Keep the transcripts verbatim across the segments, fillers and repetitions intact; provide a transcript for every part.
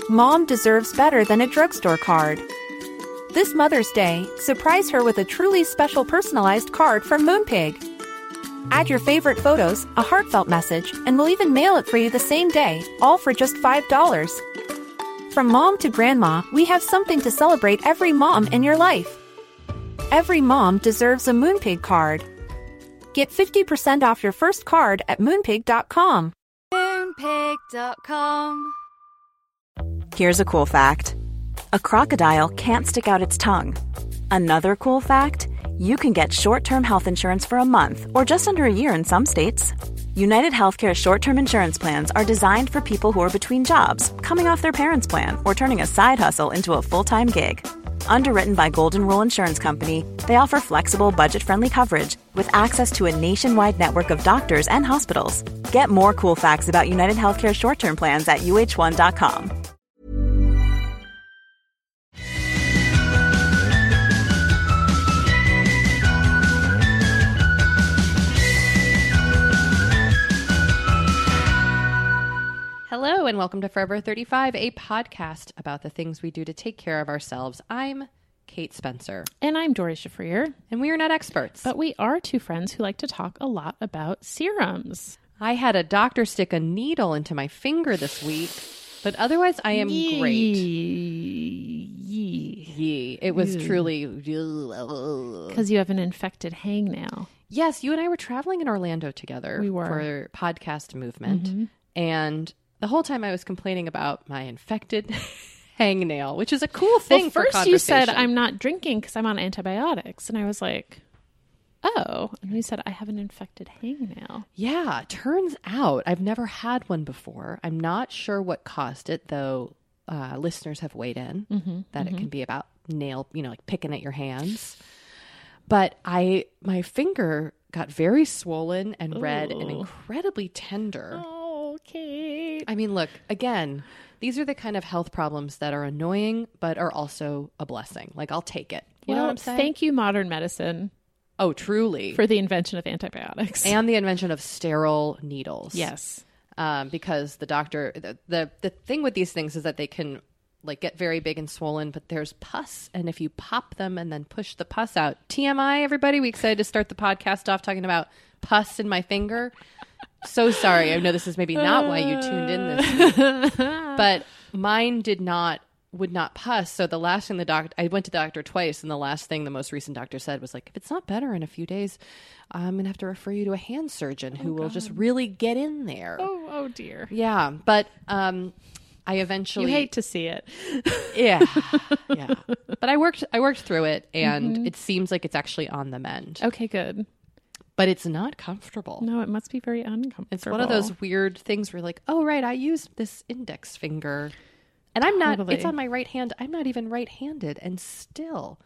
Mom deserves better than a drugstore card. This Mother's Day, surprise her with a truly special personalized card from Moonpig. Add your favorite photos, a heartfelt message, and we'll even mail it for you the same day, all for just five dollars. From mom to grandma, we have something to celebrate every mom in your life. Every mom deserves a Moonpig card. Get fifty percent off your first card at moonpig dot com. moonpig dot com. Here's a cool fact. A crocodile can't stick out its tongue. Another cool fact, you can get short-term health insurance for a month or just under a year in some states. United Healthcare short-term insurance plans are designed for people who are between jobs, coming off their parents' plan, or turning a side hustle into a full-time gig. Underwritten by Golden Rule Insurance Company, they offer flexible, budget-friendly coverage with access to a nationwide network of doctors and hospitals. Get more cool facts about United Healthcare short-term plans at U H one dot com. Hello and welcome to Forever thirty-five, a podcast about the things we do to take care of ourselves. I'm Kate Spencer. And I'm Dory Shafrir. And we are not experts. But we are two friends who like to talk a lot about serums. I had a doctor stick a needle into my finger this week, but otherwise I am Yee. great. Yee. Yee. It was Ew. truly... Because you have an infected hangnail. Yes, you and I were traveling in Orlando together. We were. For podcast movement. Mm-hmm. And the whole time I was complaining about my infected hangnail, which is a cool thing well, for first conversation. you said, I'm not drinking because I'm on antibiotics. And I was like, oh. And you said, I have an infected hangnail. Yeah, turns out I've never had one before. I'm not sure what caused it, though uh, listeners have weighed in Mm-hmm, that mm-hmm. it can be about nail, you know, like picking at your hands. But I, my finger got very swollen and red and Ooh. incredibly tender. Oh, Kate. I mean, look, again, these are the kind of health problems that are annoying, but are also a blessing. Like, I'll take it. You well, know what I'm saying? Thank you, modern medicine, Oh, truly. for the invention of antibiotics. And the invention of sterile needles. yes. Um, because the doctor, the, the the thing with these things is that they can like get very big and swollen, but there's pus. And if you pop them and then push the pus out, T M I, everybody, we excited to start the podcast off talking about pus in my finger. So sorry. I know this is maybe not why you tuned in this week, but mine did not, would not pus. So the last thing the doctor, I went to the doctor twice, and the last thing the most recent doctor said was like, if it's not better in a few days, I'm going to have to refer you to a hand surgeon who Oh, will God. just really get in there. Oh, oh dear. Yeah. But um, I eventually, You hate to see it. yeah, yeah. But I worked, I worked through it, and Mm-hmm. it seems like it's actually on the mend, Okay, good. but it's not comfortable. No, it must be very uncomfortable. It's one of those weird things where you're like, oh, right, I use this index finger. And I'm not, Totally. it's on my right hand. I'm not even right-handed. And still,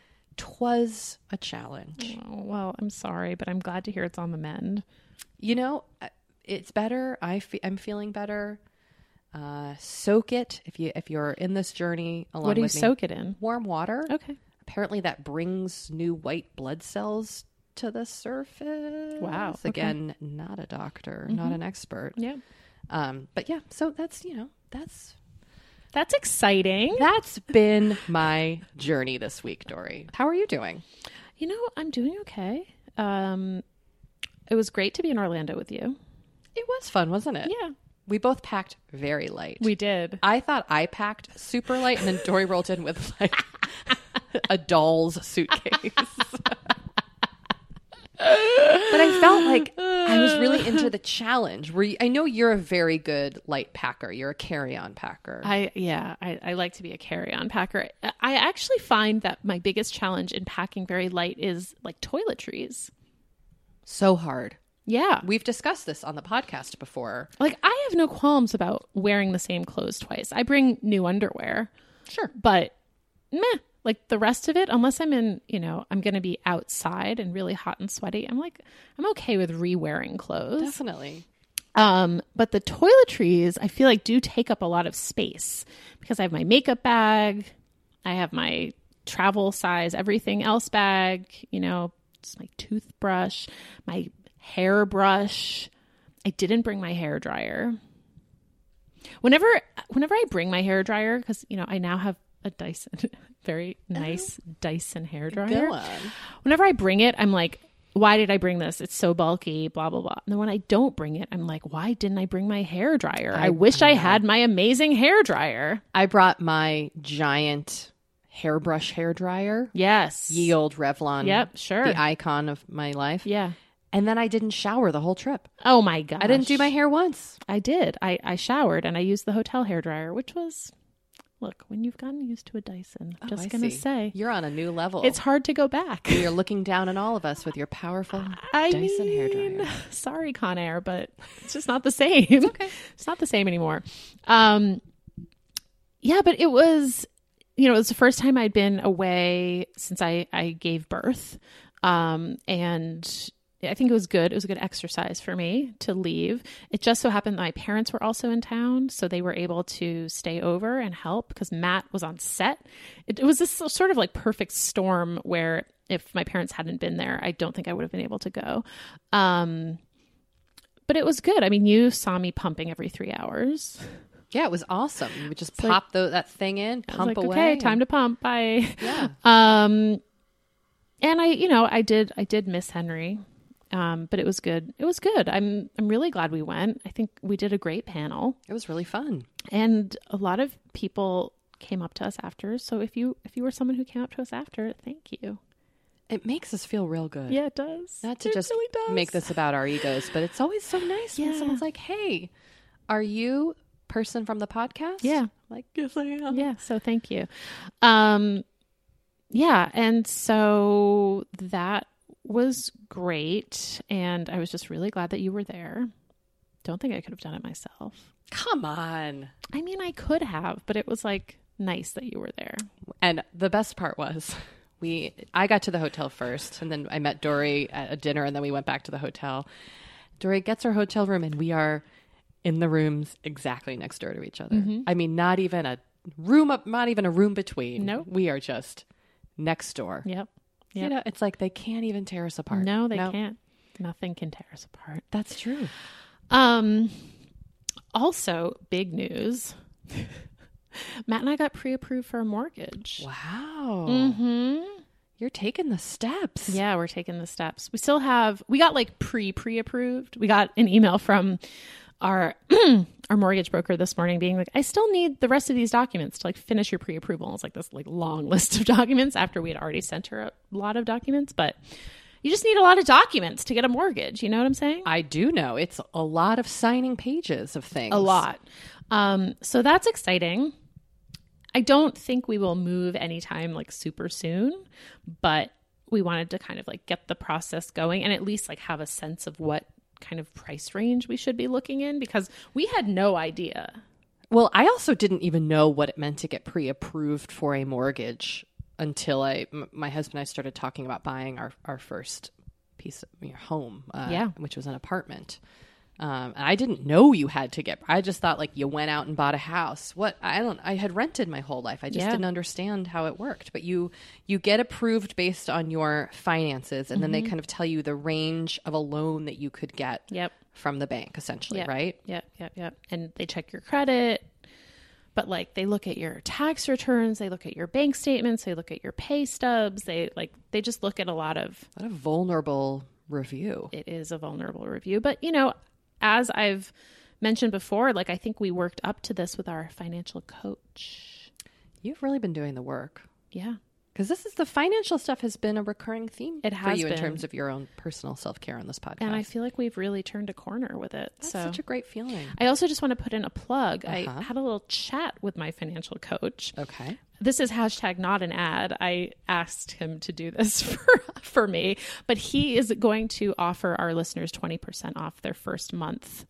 'twas a challenge. Oh, well, I'm sorry, but I'm glad to hear it's on the mend. You know, uh, it's better. I fe- I'm feeling better. Uh, soak it if, you, if you're in this journey along What do you with me. soak it in? Warm water. Okay. Apparently that brings new white blood cells to the surface. Wow, okay. Again, not a doctor, Mm-hmm. not an expert. Yeah. Um, but yeah, so that's, you know, that's That's exciting. That's been my journey this week, Dory. How are you doing? You know, I'm doing okay. Um, it was great to be in Orlando with you. It was fun, wasn't it? Yeah. We both packed very light. We did. I thought I packed super light, and then Dory rolled in with like a doll's suitcase. But I felt like I was really into the challenge. Were you, I know you're a very good light packer. You're a carry-on packer. I yeah, I, I like to be a carry-on packer. I actually find that my biggest challenge in packing very light is like toiletries. So hard. Yeah. We've discussed this on the podcast before. Like I have no qualms about wearing the same clothes twice. I bring new underwear. Sure. But meh. Like the rest of it, unless I'm in, you know, I'm going to be outside and really hot and sweaty, I'm like, I'm okay with re-wearing clothes. Definitely. Um, but the toiletries, I feel like do take up a lot of space because I have my makeup bag, I have my travel size, everything else bag, you know, just my toothbrush, my hairbrush. I didn't bring my hair dryer. Whenever, whenever I bring my hair dryer, because, you know, I now have a Dyson, very nice oh. Dyson hair dryer. Go on. Whenever I bring it, I'm like, why did I bring this? It's so bulky, blah, blah, blah. And then when I don't bring it, I'm like, why didn't I bring my hair dryer? I, I wish I, I had my amazing hair dryer. I brought my giant hairbrush hair dryer. Yes. Ye old Revlon. Yep, sure. The icon of my life. Yeah. And then I didn't shower the whole trip. Oh my gosh. I didn't do my hair once. I did. I, I showered and I used the hotel hair dryer, which was, look, when you've gotten used to a Dyson, I'm oh, just I going to see. say. You're on a new level. It's hard to go back. You're looking down on all of us with your powerful I Dyson mean, hair dryer. Sorry, Conair, but it's just not the same. It's okay. It's not the same anymore. Um, yeah, but it was, you know, it was the first time I'd been away since I, I gave birth. Um, and I think it was good. It was a good exercise for me to leave. It just so happened that my parents were also in town, so they were able to stay over and help because Matt was on set. It, it was this sort of like perfect storm where if my parents hadn't been there, I don't think I would have been able to go. Um, but it was good. I mean, you saw me pumping every three hours. Yeah, it was awesome. You would just It's pop like, the, that thing in, pump like, away. Okay, and... time to pump. Bye. Yeah. Um, and I, you know, I did, I did miss Henry. Um, but it was good. It was good. I'm I'm really glad we went. I think we did a great panel. It was really fun. And a lot of people came up to us after. So if you if you were someone who came up to us after, thank you. It makes us feel real good. Yeah, it does. Not to it just really does. make this about our egos, but it's always so nice Yeah. when someone's like, hey, are you person from the podcast? Yeah. Like, yes, I am. Yeah, so thank you. Um, yeah, and so that was great. And I was just really glad that you were there. Don't think I could have done it myself. Come on. I mean, I could have, but it was like nice that you were there. And the best part was we, I got to the hotel first, and then I met Dory at a dinner, and then we went back to the hotel. Dory gets our hotel room, and we are in the rooms exactly next door to each other. Mm-hmm. I mean, not even a room up, not even a room between. Nope. We are just next door. Yep. Yep. You know, it's like they can't even tear us apart. No, they can't. Nothing can tear us apart. That's true. Um, also, big news. Matt and I got pre-approved for a mortgage. Wow. Mm-hmm. You're taking the steps. Yeah, we're taking the steps. We still have, we got like pre-pre-approved. We got an email from our our mortgage broker this morning being like, I still need the rest of these documents to like finish your pre-approval. It's like this like long list of documents after we had already sent her a lot of documents, but you just need a lot of documents to get a mortgage. You know what I'm saying? I do know. It's a lot of signing pages of things. A lot. Um, so that's exciting. I don't think we will move anytime like super soon, but we wanted to kind of like get the process going and at least like have a sense of what kind of price range we should be looking in because we had no idea. Well, I also didn't even know what it meant to get pre-approved for a mortgage until I, m- my husband and I started talking about buying our, our first piece of your home, uh, Yeah. which was an apartment. Um, and I didn't know you had to get, I just thought like you went out and bought a house. What, I don't, I had rented my whole life. I just Yeah. didn't understand how it worked, but you, you get approved based on your finances. And then they kind of tell you the range of a loan that you could get Yep. from the bank essentially. Yep. Right. Yep. Yep. Yep. And they check your credit, but like they look at your tax returns, they look at your bank statements, they look at your pay stubs. They like, they just look at a lot of, What a vulnerable review. it is a vulnerable review, but you know, as I've mentioned before, like I think we worked up to this with our financial coach. You've really been doing the work. Yeah. Because this is the financial stuff has been a recurring theme It for has you in been. terms of your own personal self-care on this podcast. And I feel like we've really turned a corner with it. That's so such a great feeling. I also just want to put in a plug. Uh-huh. I had a little chat with my financial coach. Okay. This is hashtag not an ad. I asked him to do this for, for me, but he is going to offer our listeners twenty percent off their first month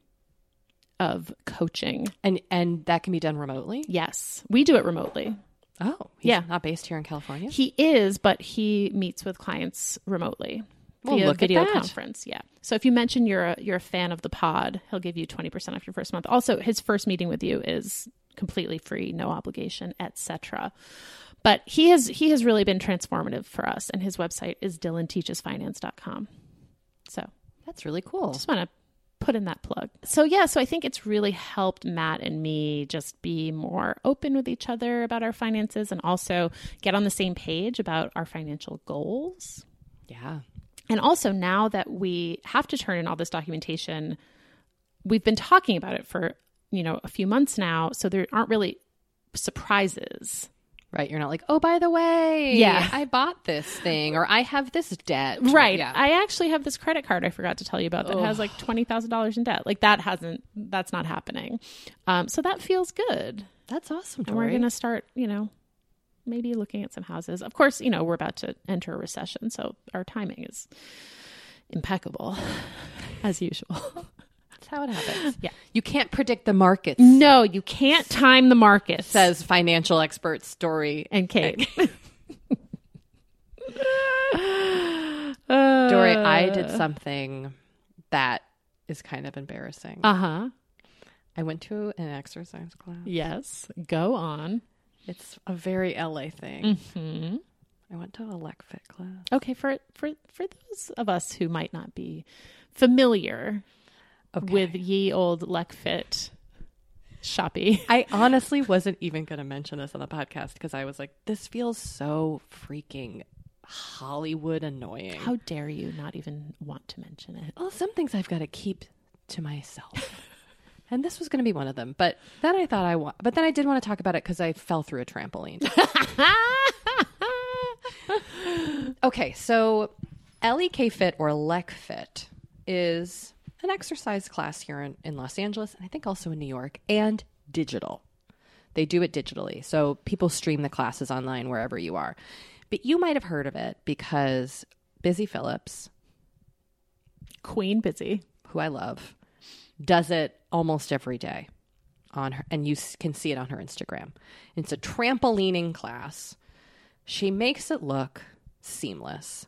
of coaching. And and that can be done remotely? Yes, we do it remotely. Oh, he's Yeah. not based here in California? He is, but he meets with clients remotely Well, via look at video that. conference. Yeah. So if you mention you're a, you're a fan of the pod, he'll give you twenty percent off your first month. Also, his first meeting with you is completely free, no obligation, et cetera. But he has he has really been transformative for us, and his website is dylan teaches finance dot com. So That's really cool. just want to put in that plug. So yeah, so I think it's really helped Matt and me just be more open with each other about our finances and also get on the same page about our financial goals. Yeah. And also now that we have to turn in all this documentation, we've been talking about it for, you know, a few months now. So there aren't really surprises. Right. You're not like, oh, by the way, Yeah. I bought this thing or I have this debt. Right. Yeah. I actually have this credit card I forgot to tell you about that has like twenty thousand dollars in debt. Like that hasn't, that's not happening. Um, so that feels good. That's awesome, And we're Tori. going to start, you know, maybe looking at some houses. Of course, you know, we're about to enter a recession. So our timing is impeccable as usual. That's how it happens. Yeah. You can't predict the markets, No, you can't time the market, says financial expert Story. and Kate. Dory, I did something that is kind of embarrassing. Uh huh. I went to an exercise class. Yes. Go on. It's a very L A thing. Hmm. I went to a LecFit class. Okay. For for for those of us who might not be familiar Okay. with ye old LecFit shoppy. I honestly wasn't even going to mention this on the podcast because I was like, this feels so freaking Hollywood annoying. How dare you not even want to mention it? Well, some things I've got to keep to myself. And this was going to be one of them. But then I thought I want, but then I did want to talk about it because I fell through a trampoline. Okay, so L E K Fit or LecFit is an exercise class here in, in Los Angeles, and I think also in New York, and digital. They do it digitally. So people stream the classes online wherever you are. But you might have heard of it because Busy Phillips, Queen Busy. who I love, does it almost every day on her, and you s- can see it on her Instagram. It's a trampolining class. She makes it look seamless.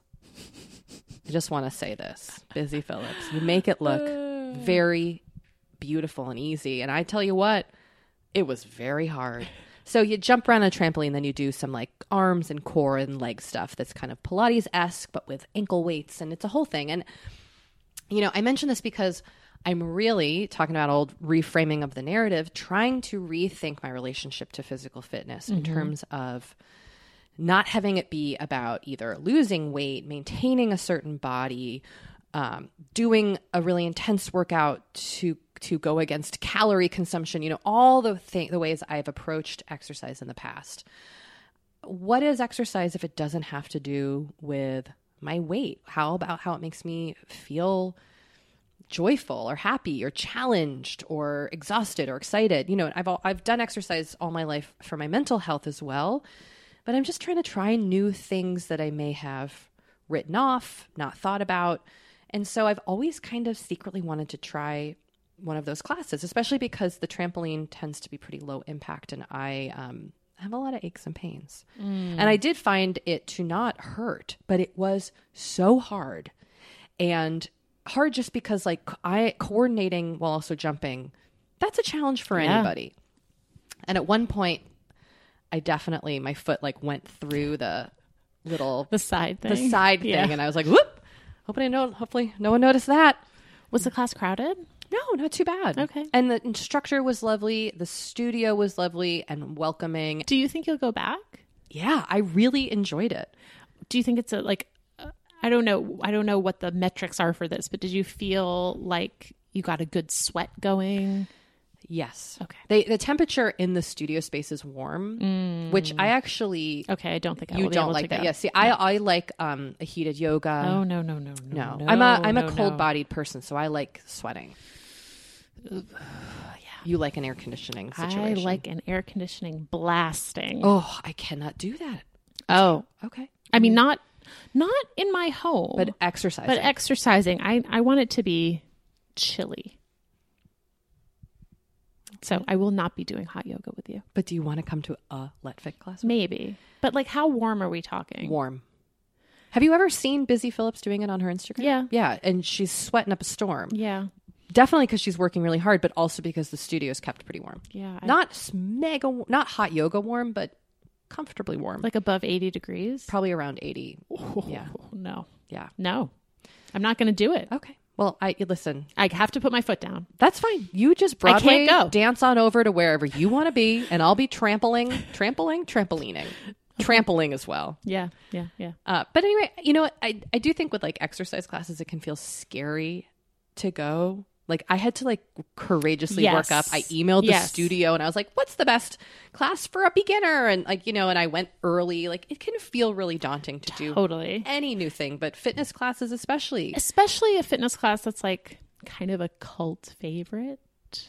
I just want to say this, Busy Phillips, you make it look very beautiful and easy. And I tell you what, it was very hard. So you jump around a trampoline, then you do some like arms and core and leg stuff that's kind of Pilates-esque, but with ankle weights, and it's a whole thing. And, you know, I mention this because I'm really talking about old reframing of the narrative, trying to rethink my relationship to physical fitness in terms of not having it be about either losing weight, maintaining a certain body, um, doing a really intense workout to to go against calorie consumption, you know, all the th- the ways I've approached exercise in the past. What is exercise if it doesn't have to do with my weight? How about how it makes me feel joyful or happy or challenged or exhausted or excited? You know, I've all, I've done exercise all my life for my mental health as well, but I'm just trying to try new things that I may have written off, not thought about. And so I've always kind of secretly wanted to try one of those classes, especially because the trampoline tends to be pretty low impact and I um, have a lot of aches and pains. Mm. And I did find it to not hurt, but it was so hard. And hard just because like I coordinating while also jumping, that's a challenge for Yeah. anybody. And at one point, I definitely, my foot like went through the little, The side thing. the side thing. Yeah. And I was like, whoop, hoping I know, hopefully no one noticed that. Was the class crowded? No, not too bad. Okay. And the instructor was lovely. The studio was lovely and welcoming. Do you think you'll go back? Yeah, I really enjoyed it. Do you think it's a like uh, I don't know I don't know what the metrics are for this, but did you feel like you got a good sweat going? Yes. Okay. They, the temperature in the studio space is warm, which I actually, Okay, I don't think I you will be don't able like to that. go. Yeah. See, I, I like um, a heated yoga. Oh no no no no no. I'm a, I'm no, a cold no. bodied person, so I like sweating. You like an air conditioning I situation. like an air conditioning blasting. Oh, I cannot do that. Oh, Okay. I mean not not in my home, But exercising. but exercising. I I want it to be chilly. So I will not be doing hot yoga with you. But do you want to come to a LecFit class? Maybe. But like how warm are we talking? Warm. Have you ever seen Busy Phillips doing it on her Instagram? Yeah. Yeah. And she's sweating up a storm. Yeah. Definitely because she's working really hard, but also because the studio is kept pretty warm. Yeah. I- Not s- mega, not hot yoga warm, but comfortably warm. like above eighty degrees? Probably around eighty. Oh, Yeah. no. Yeah. No. I'm not going to do it. Okay. Well, I listen. I have to put my foot down. That's fine. You just Broadway I can't go. dance on over to wherever you want to be, and I'll be trampling, trampling, trampolining, trampling as well. Yeah, yeah, yeah. Uh, but anyway, you know what? I I do think with like exercise classes, it can feel scary to go. Like I had to like courageously Yes. work up. I emailed the Yes. studio and I was like, what's the best class for a beginner? And like, you know, and I went early. Like it can feel really daunting to do Totally. any new thing, but fitness classes especially. Especially a fitness class that's like kind of a cult favorite,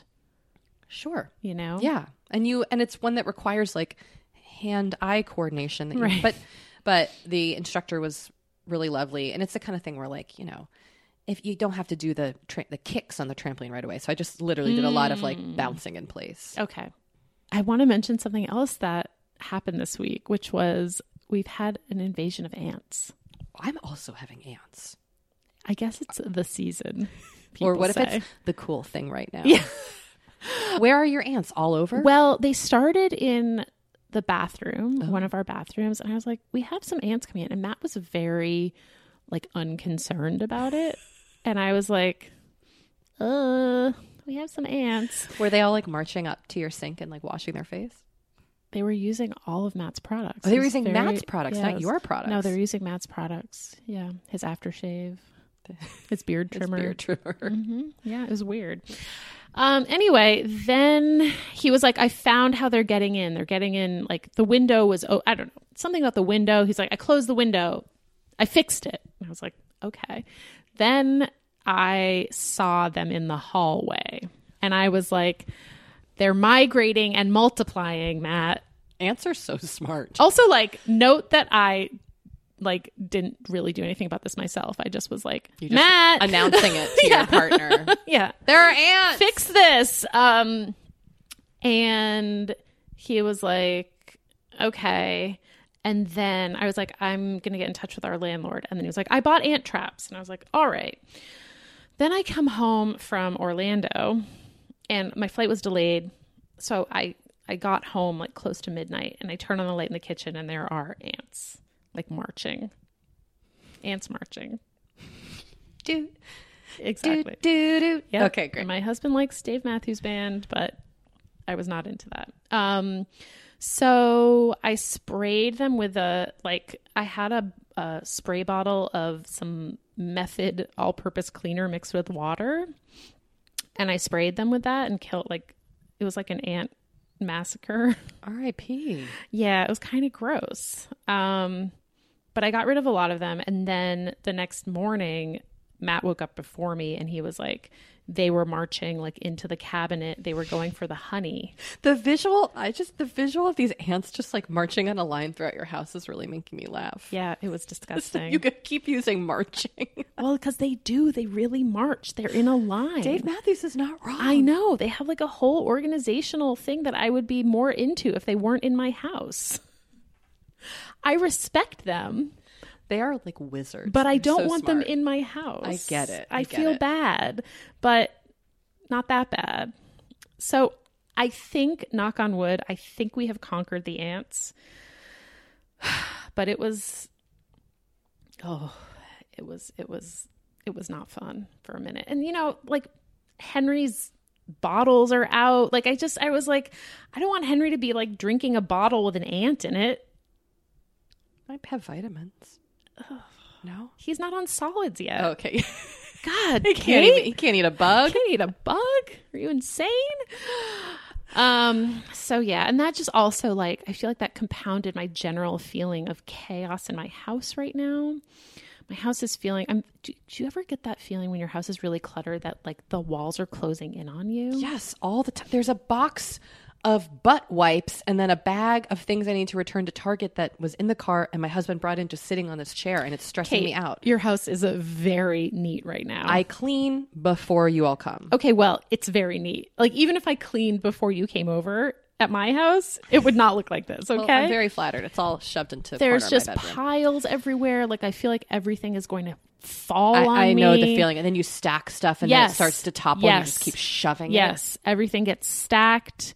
Sure. you know? Yeah. And you and it's one that requires like hand-eye coordination that you, Right. but but the instructor was really lovely, and it's the kind of thing where like, you know, if you don't have to do the tra- the kicks on the trampoline right away. So I just literally did a lot of like bouncing in place. Okay. I want to mention something else that happened this week, which was we've had an invasion of ants. I'm also having ants. I guess it's the season. Or people what say. if it's the cool thing right now? Yeah. Where are your ants? All over? Well, they started in the bathroom, one of our bathrooms, and I was like, we have some ants coming in. And Matt was very like unconcerned about it. And I was like, uh, we have some ants. Were they all like marching up to your sink and like washing their face? They were using all of Matt's products. Oh, they It were was using very- Matt's products, yeah, not it was- your products. No, they're using Matt's products. Yeah. His aftershave, his beard It's trimmer. beard trimmer. hmm Yeah, it was weird. Um, anyway, then he was like, I found how they're getting in. They're getting in, like, the window was, oh, I don't know, something about the window. He's like, I closed the window. I fixed it. And I was like, okay. Then I saw them in the hallway. And I was like, they're migrating and multiplying, Matt. Ants are so smart. Also, like, note that I like didn't really do anything about this myself. I just was like, You just Matt, announcing it to your partner. yeah, There are ants. fix this. Um, and he was like, okay. And then I was like, I'm gonna get in touch with our landlord. And then he was like, I bought ant traps. And I was like, all right. Then I come home from Orlando, and my flight was delayed, so I I got home like close to midnight, and I turn on the light in the kitchen, and there are ants. Like marching. Ants marching. Do, Exactly. do, do, do. Yep. Okay, great. My husband likes Dave Matthews Band, but I was not into that. Um, so I sprayed them with a, like, I had a, a spray bottle of some Method all-purpose cleaner mixed with water, and I sprayed them with that and killed, like, it was like an ant massacre. R I P Yeah, it was kind of gross. Um, but I got rid of a lot of them. And then the next morning, Matt woke up before me, and he was like, they were marching like into the cabinet. They were going for the honey. The visual, I just, the visual of these ants just like marching on a line throughout your house is really making me laugh. Yeah, it was disgusting. You could keep using marching. Well, because they do. They really march. They're in a line. Dave Matthews is not wrong. I know. They have like a whole organizational thing that I would be more into if they weren't in my house. I respect them. They are like wizards. But I They're don't so want smart. them in my house. I get it. I I, get feel it. bad, but not that bad. So I think, knock on wood, I think we have conquered the ants. But it was, oh, it was, it was, it was not fun for a minute. And, you know, like Henry's bottles are out. Like I just, I was like, I don't want Henry to be like drinking a bottle with an ant in it. Might have vitamins. No? He's not on solids yet. Okay. God, He can't, Kate? even, he can't eat a bug. Can't eat a bug? Are you insane? Um, so yeah, and that just also like I feel like that compounded my general feeling of chaos in my house right now. My house is feeling I'm do, do you ever get that feeling when your house is really cluttered that like the walls are closing in on you? Yes, all the time. There's a box of butt wipes and then a bag of things I need to return to Target that was in the car and my husband brought in just sitting on this chair, and it's stressing Kate, me out. Your house is a very neat right now. I clean before you all come. Okay, well, it's very neat. Like even if I cleaned before you came over at my house, it would not look like this, okay? Well, I'm very flattered. It's all shoved into the There's corner just of my bedroom. piles everywhere. Like I feel like everything is going to fall I, on I me. know the feeling. And then you stack stuff and then Yes. it starts to topple and you Yes. just keep shoving it. Yes, everything gets stacked,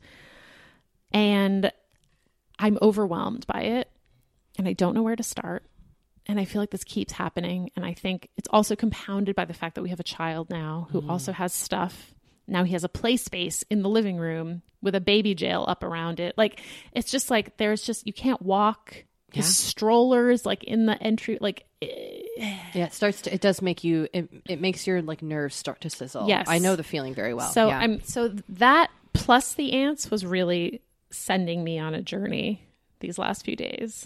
and I'm overwhelmed by it, and I don't know where to start. and I feel like this keeps happening. And I think it's also compounded by the fact that we have a child now who mm. also has stuff. Now he has a play space in the living room with a baby jail up around it. Like, it's just like, there's just, you can't walk. His yeah. strollers like in the entry, like, yeah, it starts to, it does make you, it, it makes your like nerves start to sizzle. Yes. I know the feeling very well. So yeah. I'm, so that plus the ants was really sending me on a journey these last few days.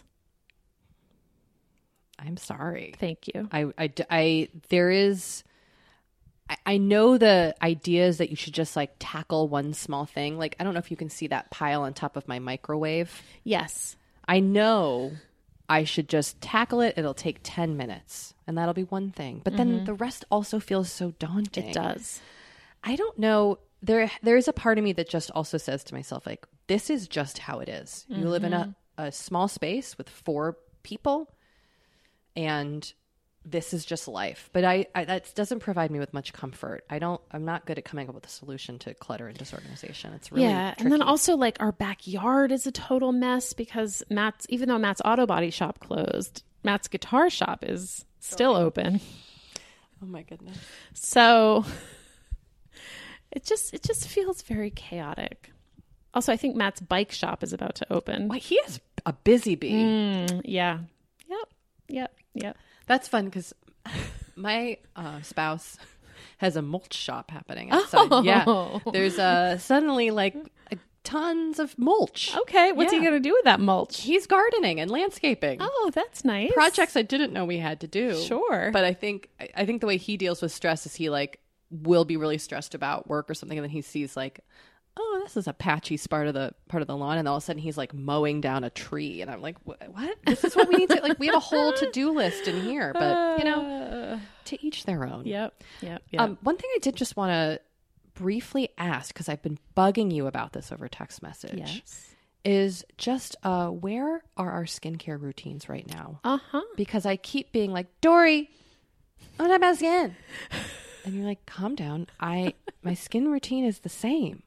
I'm sorry. Thank you. I, I, I there is, I, I know the idea is that you should just like tackle one small thing. Like, I don't know if you can see that pile on top of my microwave. Yes. I know I should just tackle it. It'll take ten minutes and that'll be one thing. But then mm-hmm. the rest also feels so daunting. It does. I don't know. There, there is a part of me that just also says to myself, like, this is just how it is. Mm-hmm. You live in a, a small space with four people and this is just life. But I, I, that doesn't provide me with much comfort. I don't, I'm not good at coming up with a solution to clutter and disorganization. It's really yeah. tricky. And then also like our backyard is a total mess because Matt's, even though Matt's auto body shop closed, Matt's guitar shop is still open. Oh my goodness. So it just, it just feels very chaotic. Also, I think Matt's bike shop is about to open. Wait, he is a busy bee. Mm, yeah. Yep. Yep. Yep. That's fun because my uh, spouse has a mulch shop happening outside. Oh. Yeah, there's uh, suddenly like uh, tons of mulch. Okay, what's yeah. he going to do with that mulch? He's gardening and landscaping. Oh, that's nice. Projects I didn't know we had to do. Sure, but I think I think the way he deals with stress is he like will be really stressed about work or something, and then he sees like, oh, this is a patchy part of the part of the lawn, and all of a sudden he's like mowing down a tree, and I'm like, what? This is what we need to like. We have a whole to do list in here, but you know, to each their own. Yep, yep. yep. Um, one thing I did just want to briefly ask because I've been bugging you about this over text message. Yes. Is just uh, where are our skincare routines right now? Uh huh. Because I keep being like, Dory, I'm not about skin, and you're like, calm down. I my skin routine is the same.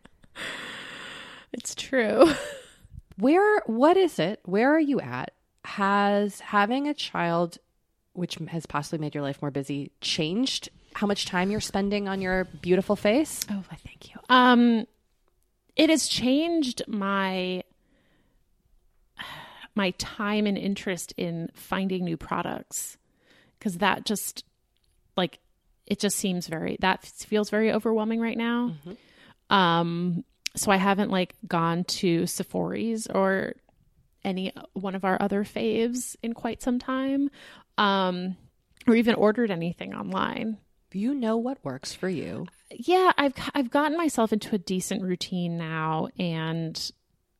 It's true. Where, what is it? Where are you at? Has having a child, which has possibly made your life more busy, changed how much time you're spending on your beautiful face? Oh, thank you. Um, it has changed my my time and interest in finding new products because that just like it just seems very that feels very overwhelming right now. Mm-hmm. Um, so I haven't like gone to Sephora's or any one of our other faves in quite some time, um, or even ordered anything online. You know what works for you. Yeah, I've I've gotten myself into a decent routine now, and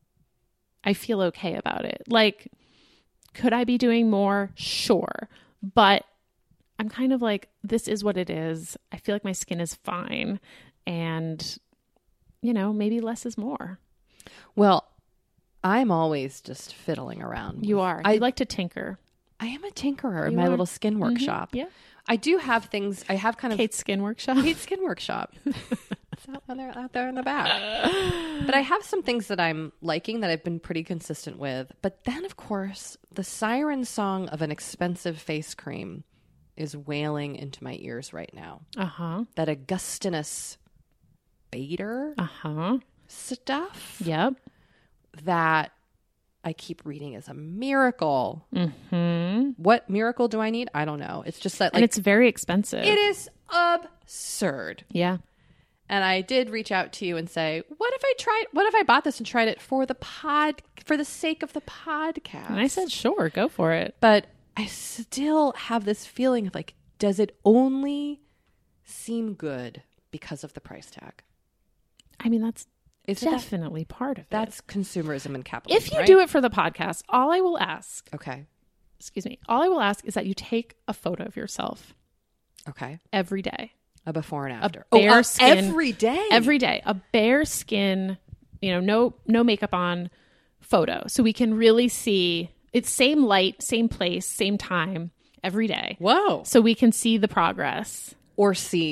I feel okay about it. Like, could I be doing more? Sure, but I'm kind of like, this is what it is. I feel like my skin is fine, and you know, maybe less is more. Well, I'm always just fiddling around. You are. I like to tinker. I am a tinkerer in you my are. little skin workshop. Mm-hmm. Yeah. I do have things. I have kind of Kate's Skin Workshop. Kate's Skin Workshop. It's out there, out there in the back. But I have some things that I'm liking that I've been pretty consistent with. But then, of course, the siren song of an expensive face cream is wailing into my ears right now. Uh huh. That Augustinus Bader uh huh stuff. Yep. That I keep reading is a miracle. Mm-hmm. What miracle do I need? I don't know. It's just that, like, and it's very expensive. It is absurd. Yeah. And I did reach out to you and say, what if I tried, what if I bought this and tried it for the pod, for the sake of the podcast? And I said, sure, go for it. But I still have this feeling of like, does it only seem good because of the price tag? I mean, that's Is definitely that, part of it. That's consumerism and capitalism. If you right? do it for the podcast, all I will ask, okay, excuse me, all I will ask is that you take a photo of yourself. Okay. Every day. A before and after. A bare oh, uh, skin. Every day. Every day. A bare skin, you know, no no makeup on photo. So we can really see it's same light, same place, same time every day. Whoa. So we can see the progress. Or see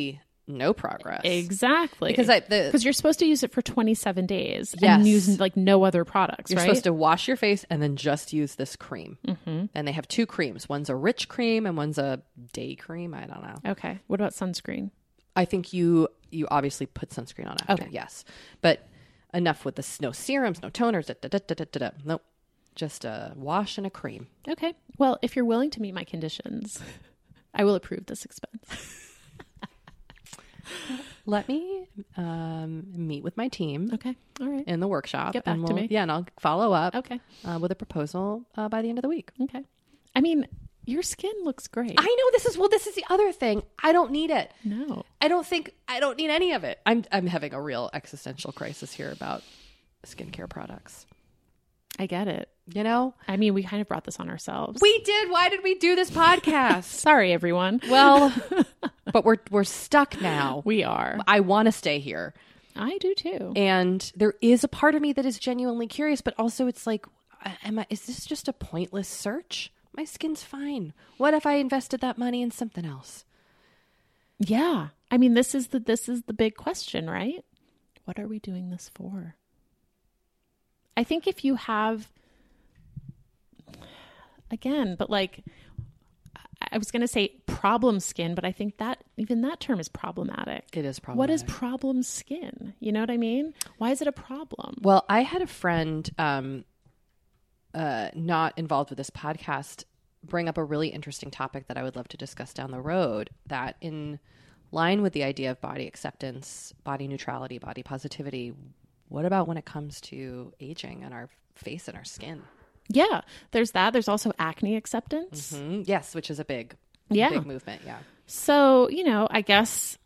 no progress. Exactly. Because I, the, Because you're supposed to use it for twenty-seven days Yes. and use like no other products, you're right? supposed to wash your face and then just use this cream. Mm-hmm. And they have two creams. One's a rich cream and one's a day cream. I don't know. Okay. What about sunscreen? I think you you obviously put sunscreen on after. Okay. Yes. But enough with this. No serums, no toners. Da, da, da, da, da, da, da. Nope. Just a wash and a cream. Okay. Well, if you're willing to meet my conditions, I will approve this expense. Let me um, meet with my team. Okay. All right. In the workshop. Get back and to we'll, me. Yeah, and I'll follow up Okay. uh, with a proposal uh, by the end of the week. Okay. I mean, your skin looks great. I know this is, well, this is the other thing. I don't need it. No. I don't think, I don't need any of it. I'm, I'm having a real existential crisis here about skincare products. I get it. You know? I mean, we kind of brought this on ourselves. We did. Why did we do this podcast? Sorry, everyone. Well, but we're we're stuck now. We are. I want to stay here. I do too. And there is a part of me that is genuinely curious, but also it's like, am I, is this just a pointless search? My skin's fine. What if I invested that money in something else? Yeah. I mean, this is the this is the big question, right? What are we doing this for? I think if you have, again, but like, I was going to say problem skin, but I think that even that term is problematic. It is problematic. What is problem skin? You know what I mean? Why is it a problem? Well, I had a friend um, uh, not involved with this podcast bring up a really interesting topic that I would love to discuss down the road, that in line with the idea of body acceptance, body neutrality, body positivity, what about when it comes to aging and our face and our skin? Yeah, there's that. There's also acne acceptance. Mm-hmm. Yes, which is a big, yeah. big movement. Yeah. So, you know, I guess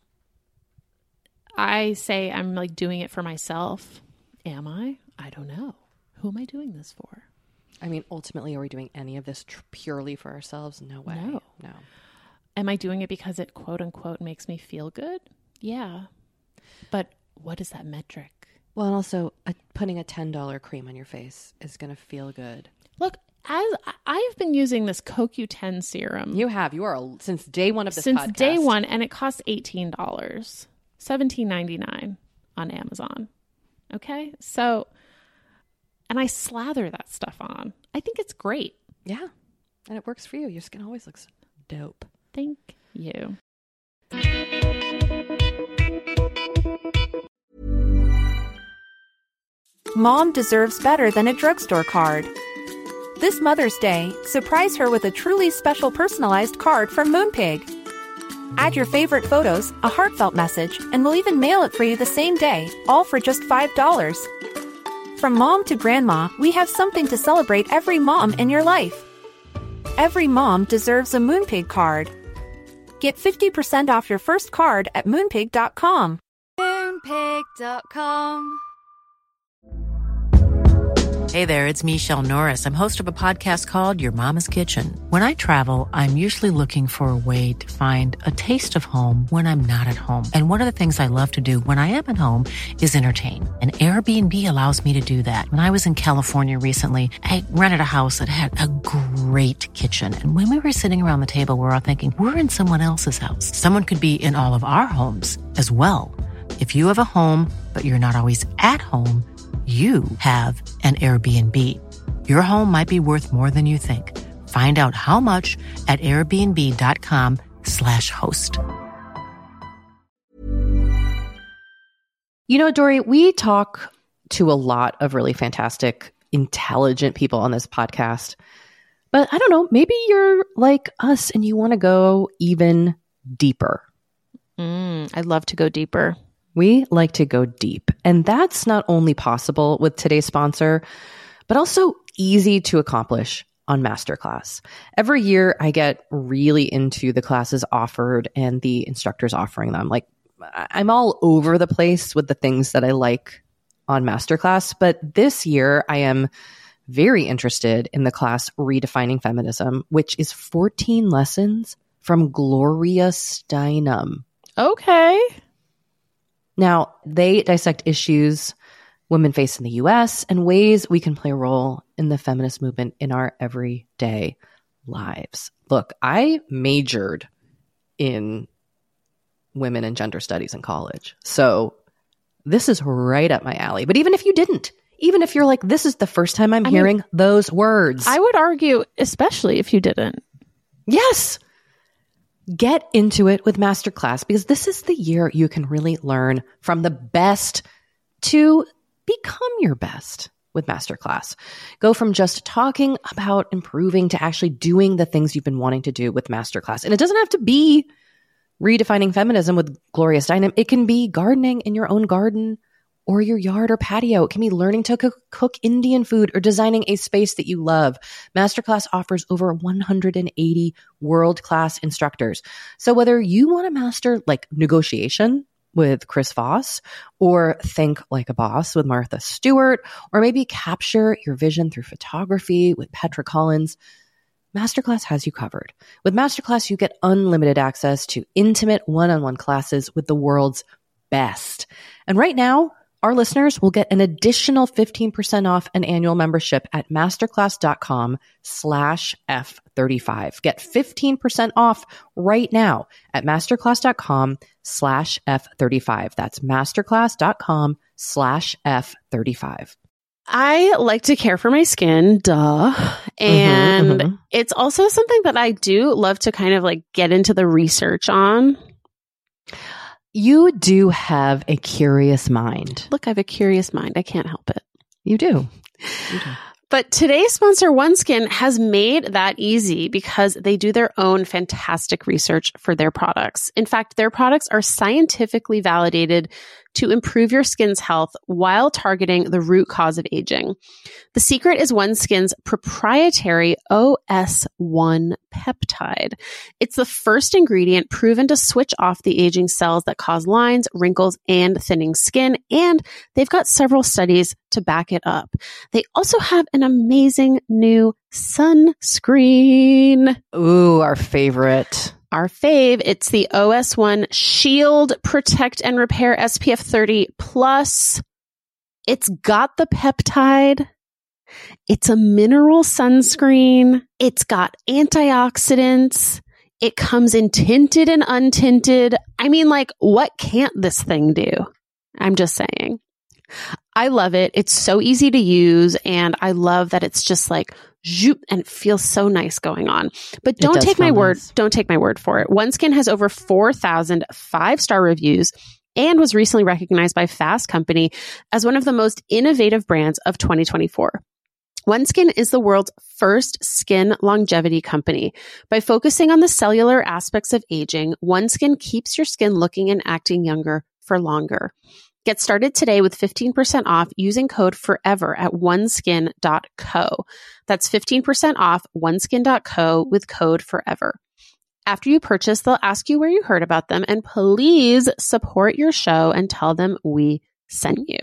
I say I'm like doing it for myself. Am I? I don't know. Who am I doing this for? I mean, ultimately, are we doing any of this tr- purely for ourselves? No way. No. No. Am I doing it because it quote unquote makes me feel good? Yeah. But what is that metric? Well, and also uh, putting a ten dollars cream on your face is going to feel good. Look, as I've been using this C O Q ten serum. You have. You are a, since day one of this since podcast. day one, and it costs eighteen dollars, seventeen ninety-nine on Amazon. Okay, so, and I slather that stuff on. I think it's great. Yeah, and it works for you. Your skin always looks dope. Thank you. Mom deserves better than a drugstore card. This Mother's Day, surprise her with a truly special personalized card from Moonpig. Add your favorite photos, a heartfelt message, and we'll even mail it for you the same day, all for just five dollars. From mom to grandma, we have something to celebrate every mom in your life. Every mom deserves a Moonpig card. Get fifty percent off your first card at moonpig dot com. Moonpig dot com. Hey there, it's Michelle Norris. I'm host of a podcast called Your Mama's Kitchen. When I travel, I'm usually looking for a way to find a taste of home when I'm not at home. And one of the things I love to do when I am at home is entertain. And Airbnb allows me to do that. When I was in California recently, I rented a house that had a great kitchen. And when we were sitting around the table, we were all thinking, we're in someone else's house. Someone could be in all of our homes as well. If you have a home, but you're not always at home, you have an Airbnb. Your home might be worth more than you think. Find out how much at airbnb.com slash host. You know, Dory, we talk to a lot of really fantastic, intelligent people on this podcast. But I don't know, maybe you're like us and you want to go even deeper. Mm, I'd love to go deeper. We like to go deep, and that's not only possible with today's sponsor, but also easy to accomplish on Masterclass. Every year, I get really into the classes offered and the instructors offering them. Like, I'm all over the place with the things that I like on Masterclass, but this year, I am very interested in the class Redefining Feminism, which is fourteen lessons from Gloria Steinem. Okay. Now, they dissect issues women face in the U S and ways we can play a role in the feminist movement in our everyday lives. Look, I majored in women in gender studies in college. So this is right up my alley. But even if you didn't, even if you're like, this is the first time I'm I hearing mean, those words. I would argue, especially if you didn't. Yes. Get into it with Masterclass, because this is the year you can really learn from the best to become your best with Masterclass. Go from just talking about improving to actually doing the things you've been wanting to do with Masterclass. And it doesn't have to be redefining feminism with Gloria Steinem. It can be gardening in your own garden or your yard or patio. It can be learning to cook, cook Indian food or designing a space that you love. Masterclass offers over one hundred eighty world-class instructors. So whether you want to master like negotiation with Chris Voss, or think like a boss with Martha Stewart, or maybe capture your vision through photography with Petra Collins, Masterclass has you covered. With Masterclass, you get unlimited access to intimate one-on-one classes with the world's best. And right now, our listeners will get an additional fifteen percent off an annual membership at masterclass.com slash F35. Get fifteen percent off right now at masterclass.com slash F35. That's masterclass.com slash F35. I like to care for my skin, duh. And Mm-hmm, mm-hmm. it's also something that I do love to kind of like get into the research on. You do have a curious mind. Look, I have a curious mind. I can't help it. You do. You do. But today's sponsor, OneSkin, has made that easy because they do their own fantastic research for their products. In fact, their products are scientifically validated to improve your skin's health while targeting the root cause of aging. The secret is OneSkin's proprietary O S one peptide. It's the first ingredient proven to switch off the aging cells that cause lines, wrinkles, and thinning skin, and they've got several studies to back it up. They also have an amazing new sunscreen. Ooh, our favorite. Our fave, it's the O S one Shield Protect and Repair S P F thirty plus. It's got the peptide. It's a mineral sunscreen. It's got antioxidants. It comes in tinted and untinted. I mean, like, what can't this thing do? I'm just saying. I love it. It's so easy to use, and I love that it's just like zoop, and it feels so nice going on. But don't take my word. Nice. Don't take my word for it. OneSkin has over four thousand five-star reviews and was recently recognized by Fast Company as one of the most innovative brands of twenty twenty-four. OneSkin is the world's first skin longevity company. By focusing on the cellular aspects of aging, OneSkin keeps your skin looking and acting younger for longer. Get started today with fifteen percent off using code FOREVER at oneskin dot co. That's fifteen percent off oneskin dot co with code FOREVER. After you purchase, they'll ask you where you heard about them, and please support your show and tell them we sent you.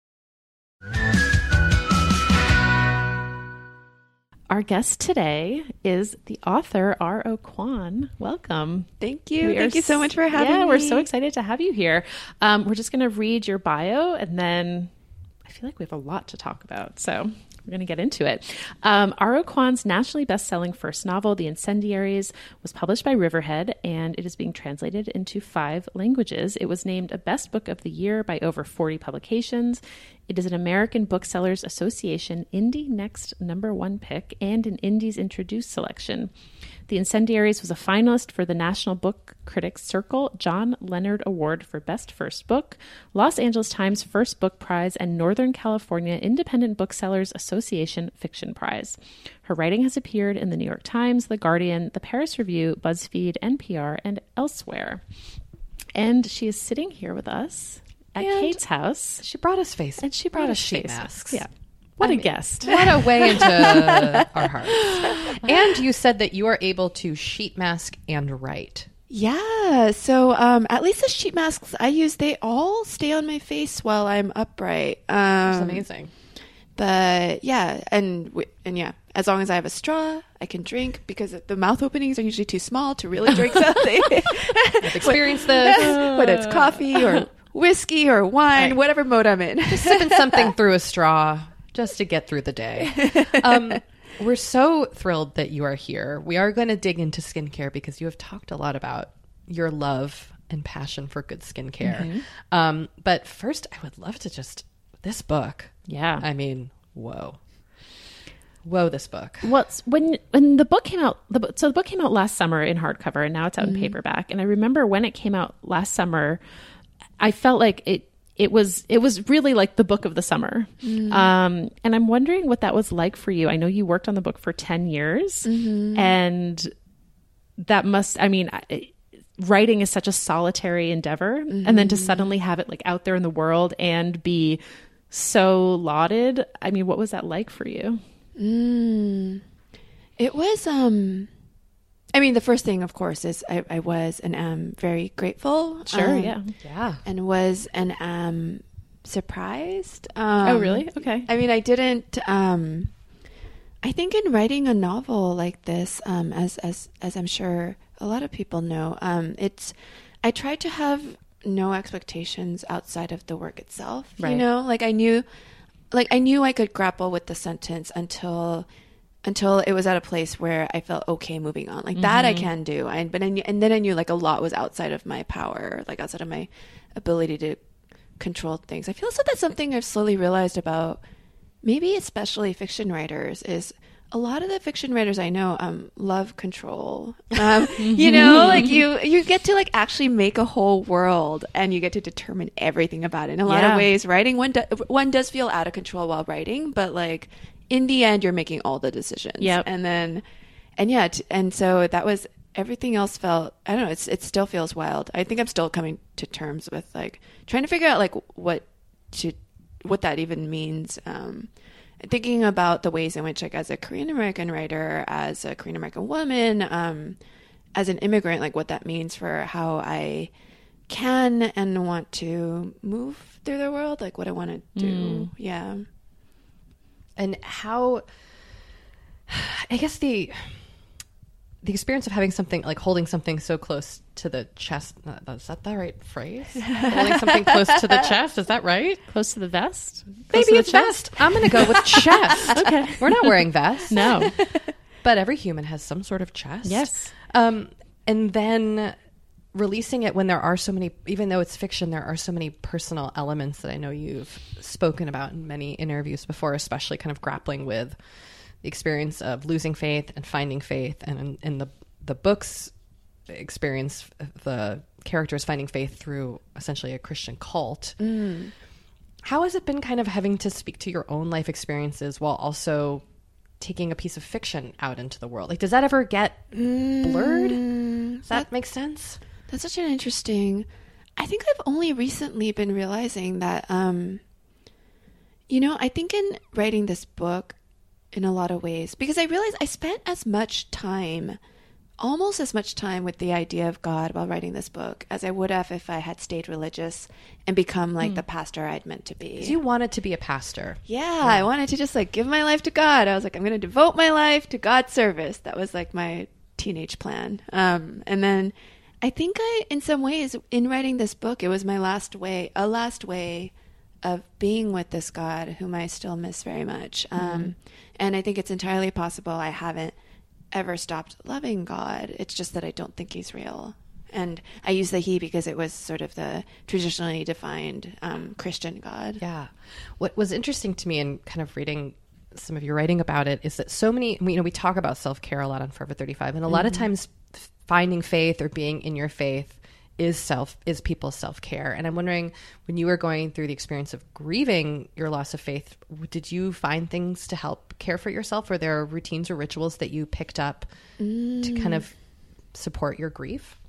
Our guest today is the author, R O Kwon. Welcome. Thank you. We Thank are you so much for having yeah, me. Yeah, we're so excited to have you here. Um, we're just going to read your bio, and then I feel like we have a lot to talk about. So we're going to get into it. Um, R O Kwon's nationally best-selling first novel, The Incendiaries, was published by Riverhead, and it is being translated into five languages. It was named a Best Book of the Year by over forty publications. It is an American Booksellers Association Indie Next number one pick and an Indies Introduced selection. The Incendiaries was a finalist for the National Book Critics Circle John Leonard Award for Best First Book, Los Angeles Times First Book Prize, and Northern California Independent Booksellers Association Fiction Prize. Her writing has appeared in the New York Times, The Guardian, The Paris Review, BuzzFeed, N P R, and elsewhere. And she is sitting here with us at And Kate's house. She brought us face. And she brought brought us sheet face masks. Yeah. What I a mean, guest. What a way into our hearts. And you said that you are able to sheet mask and write. Yeah. So um, at least the sheet masks I use, they all stay on my face while I'm upright. Um, That's amazing. But yeah, and w- and yeah, as long as I have a straw, I can drink because the mouth openings are usually too small to really drink something. I've experienced this. Whether it's coffee or whiskey or wine, Right. whatever mode I'm in. Just sipping something through a straw just to get through the day. Um, we're so thrilled that you are here. We are going to dig into skincare because you have talked a lot about your love and passion for good skincare. Mm-hmm. Um, but first, I would love to just, this book. Yeah. I mean, whoa. Whoa, this book. What's when when the book came out, the book, so the book came out last summer in hardcover, and now it's out mm-hmm. in paperback. And I remember when it came out last summer, I felt like it it was it was really like the book of the summer. Mm. Um, and I'm wondering what that was like for you. I know you worked on the book for ten years, mm-hmm. and that must, I mean, I, writing is such a solitary endeavor. Mm-hmm. And then to suddenly have it like out there in the world and be so lauded. I mean, what was that like for you? Mm. It was, um, I mean, the first thing, of course, is I, I was and am very grateful. Sure. Um, yeah. Yeah. And was and am surprised. Um, oh, really? Okay. I mean, I didn't, um, I think in writing a novel like this, um, as, as, as I'm sure a lot of people know, um, it's, I tried to have no expectations outside of the work itself, right. you know, like I knew, like I knew I could grapple with the sentence until, until it was at a place where I felt okay moving on. Like mm-hmm. that I can do. I, but I knew, and then I knew like a lot was outside of my power, like outside of my ability to control things. I feel so that's something I've slowly realized about maybe especially fiction writers is a lot of the fiction writers I know um, love control. Um, you know, like you you get to like actually make a whole world and you get to determine everything about it. In a lot yeah. of ways, writing one do- one does feel out of control while writing, but like in the end, you're making all the decisions. Yep. And then, and yeah, t- and so that was everything else felt. I don't know. It's it still feels wild. I think I'm still coming to terms with like trying to figure out like what to. what that even means. Um, thinking about the ways in which, like, as a Korean American writer, as a Korean American woman, um, as an immigrant, like what that means for how I can and want to move through the world, like what I want to do. Mm. Yeah. And how, I guess the, the experience of having something like holding something so close to the chest, uh, is that the right phrase? Holding something close to the chest, is that right? Close to the vest? Close Maybe to it's vest. I'm going to go with chest. Okay. We're not wearing vests. No. But every human has some sort of chest. Yes. Um, and then releasing it when there are so many, even though it's fiction, there are so many personal elements that I know you've spoken about in many interviews before, especially kind of grappling with the experience of losing faith and finding faith, and in, in the the book's experience, the characters finding faith through essentially a Christian cult. Mm. How has it been kind of having to speak to your own life experiences while also taking a piece of fiction out into the world? Like, does that ever get blurred? Mm, does that, that make sense? That's such an interesting... I think I've only recently been realizing that, um, you know, I think in writing this book, in a lot of ways, because I realized I spent as much time, almost as much time with the idea of God while writing this book as I would have if I had stayed religious and become like mm. the pastor I'd meant to be. You wanted to be a pastor. Yeah, yeah, I wanted to just like give my life to God. I was like, I'm going to devote my life to God's service. That was like my teenage plan. Um, and then I think I, in some ways, in writing this book, it was my last way, a last way of being with this God whom I still miss very much. Um, mm-hmm. And I think it's entirely possible I haven't ever stopped loving God. It's just that I don't think he's real. And I use the he because it was sort of the traditionally defined um, Christian God. Yeah. What was interesting to me in kind of reading some of your writing about it is that so many, you know, we talk about self-care a lot on Forever thirty-five, and a mm-hmm. lot of times finding faith or being in your faith is self is people's self-care. And I'm wondering, when you were going through the experience of grieving your loss of faith, did you find things to help care for yourself? Were there routines or rituals that you picked up mm. to kind of support your grief?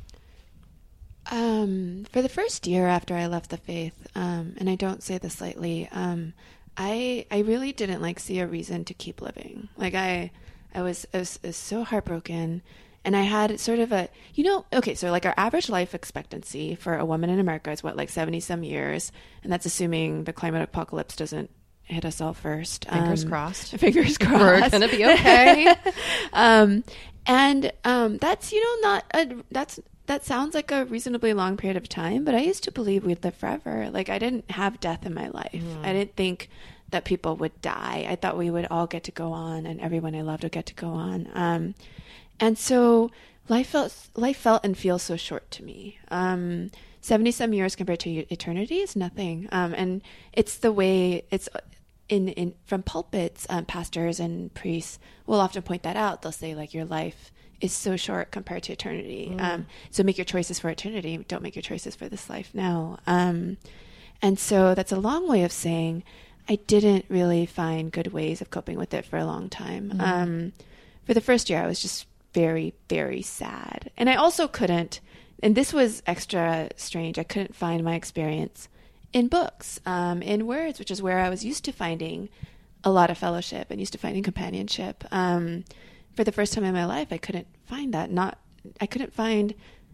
Um, for the first year after I left the faith, um, and I don't say this lightly, um, I I really didn't like see a reason to keep living. Like I I was, I was, I was so heartbroken. And I had sort of a, you know, okay, so like our average life expectancy for a woman in America is what, like seventy some years. And that's assuming the climate apocalypse doesn't hit us all first. Fingers um, crossed. Fingers crossed. We're going to be okay. um, and um, that's, you know, not, a, that's, that sounds like a reasonably long period of time, but I used to believe we'd live forever. Like I didn't have death in my life. Mm. I didn't think that people would die. I thought we would all get to go on, and everyone I loved would get to go on. Um, and so life felt life felt and feels so short to me. Um, seventy some years compared to eternity is nothing. Um, and it's the way it's in, in from pulpits, um, pastors and priests will often point that out. They'll say like, your life is so short compared to eternity. Mm. Um, so make your choices for eternity. Don't make your choices for this life now. Um, and so that's a long way of saying I didn't really find good ways of coping with it for a long time. Mm. Um, for the first year, I was just very, very sad. And I also couldn't, and this was extra strange, I couldn't find my experience in books, um, in words, which is where I was used to finding a lot of fellowship and used to finding companionship. Um, for the first time in my life, I couldn't find that. Not, I couldn't find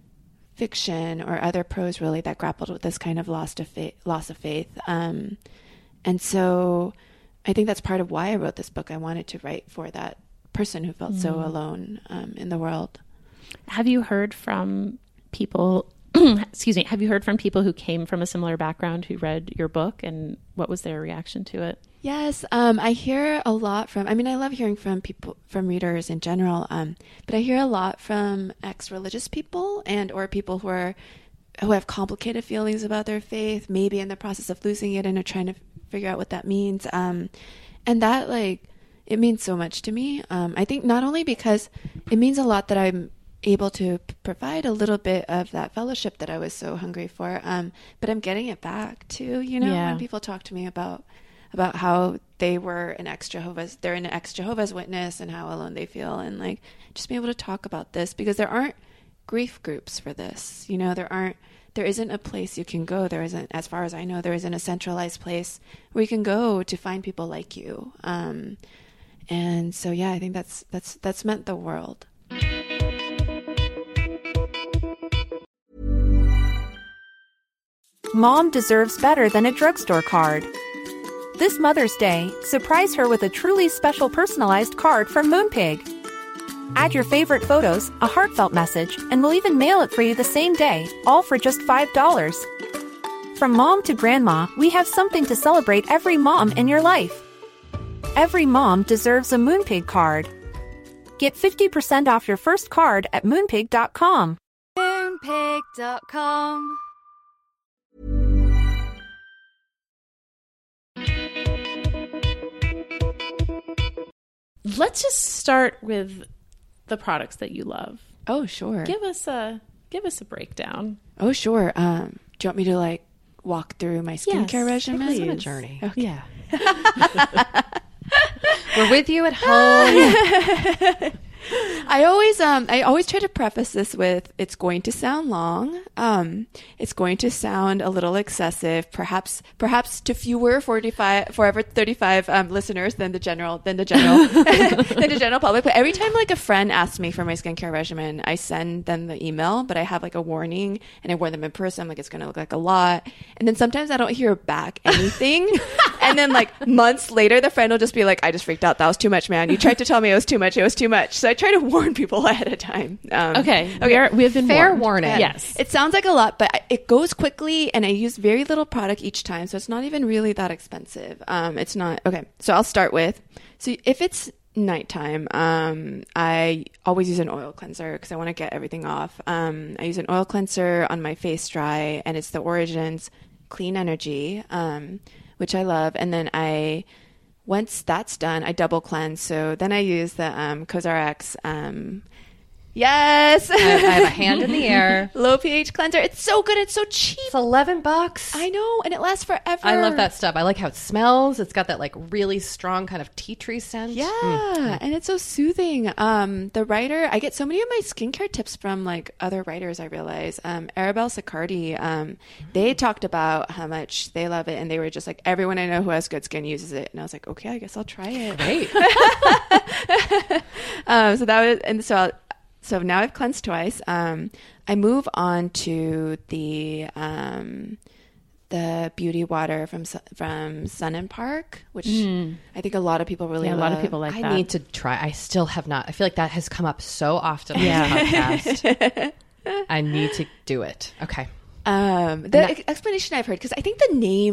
fiction or other prose really that grappled with this kind of loss of faith. Loss of faith. Um, and so I think that's part of why I wrote this book. I wanted to write for that person who felt mm. so alone um, in the world. Have you heard from people, excuse me, have you heard from people who came from a similar background who read your book, and what was their reaction to it? Yes, um, I hear a lot from, I mean, I love hearing from people, from readers in general, um, but I hear a lot from ex-religious people and or people who are, who have complicated feelings about their faith, maybe in the process of losing it and are trying to figure out what that means. Um, and that, like, it means so much to me. Um, I think not only because it means a lot that I'm able to p- provide a little bit of that fellowship that I was so hungry for, um, but I'm getting it back too, you know, yeah. when people talk to me about about how they were an ex-Jehovah's, they're an ex-Jehovah's Witness and how alone they feel, and like just be able to talk about this, because there aren't grief groups for this, you know, there aren't, there isn't a place you can go, there isn't, as far as I know, there isn't a centralized place where you can go to find people like you. Um, and so, yeah, I think that's, that's, that's meant the world. Mom deserves better than a drugstore card. This Mother's Day, surprise her with a truly special personalized card from Moonpig. Add your favorite photos, a heartfelt message, and we'll even mail it for you the same day, all for just five dollars. From mom to grandma, we have something to celebrate every mom in your life. Every mom deserves a Moonpig card. Get fifty percent off your first card at moonpig dot com. Moonpig dot com. Let's just start with the products that you love. Oh, sure. Give us a give us a breakdown. Oh, sure. Um, do you want me to like walk through my skincare yes, regimen? It's a journey. Okay. Yeah. We're with you at home. I always, um, I always try to preface this with, it's going to sound long. Um, it's going to sound a little excessive, perhaps, perhaps to fewer forty-five, forever thirty-five, um, listeners than the general, than the general, than the general public. But every time like a friend asks me for my skincare regimen, I send them the email, but I have like a warning, and I warn them in person. I'm like, it's going to look like a lot. And then sometimes I don't hear back anything. And then like months later, the friend will just be like, I just freaked out. That was too much, man. You tried to tell me it was too much. It was too much. So I try to warn people ahead of time. Um, okay. okay. We, are, we have been Fair warned. warning. Yes. It sounds like a lot, but it goes quickly, and I use very little product each time. So it's not even really that expensive. Um, it's not. Okay. So I'll start with, so if it's nighttime, um, I always use an oil cleanser because I want to get everything off. Um, I use an oil cleanser on my face dry, and it's the Origins Clean Energy, um, which I love. And then I, once that's done, I double cleanse. So then I use the um, CosRX. Um, yes, I, I have a hand in the air. Low pH cleanser. It's so good. It's so cheap. It's eleven bucks. I know, and it lasts forever. I love that stuff. I like how it smells. It's got that like really strong kind of tea tree scent. Yeah, Mm. and it's so soothing. Um, the writer, I get so many of my skincare tips from like other writers. I realize, um, Arabelle Siccardi, um, they talked about how much they love it, and they were just like, everyone I know who has good skin uses it, and I was like, okay, I guess I'll try it. Great. um, so that was, and so. I'll, So now I've cleansed twice. Um, I move on to the um, the beauty water from from Sun and Park, which mm. I think a lot of people really yeah, love. a lot of people like I that. need to try. I still have not. I feel like that has come up so often on this podcast. I need to do it. Okay. Um, the ex- explanation I've heard, because I think the name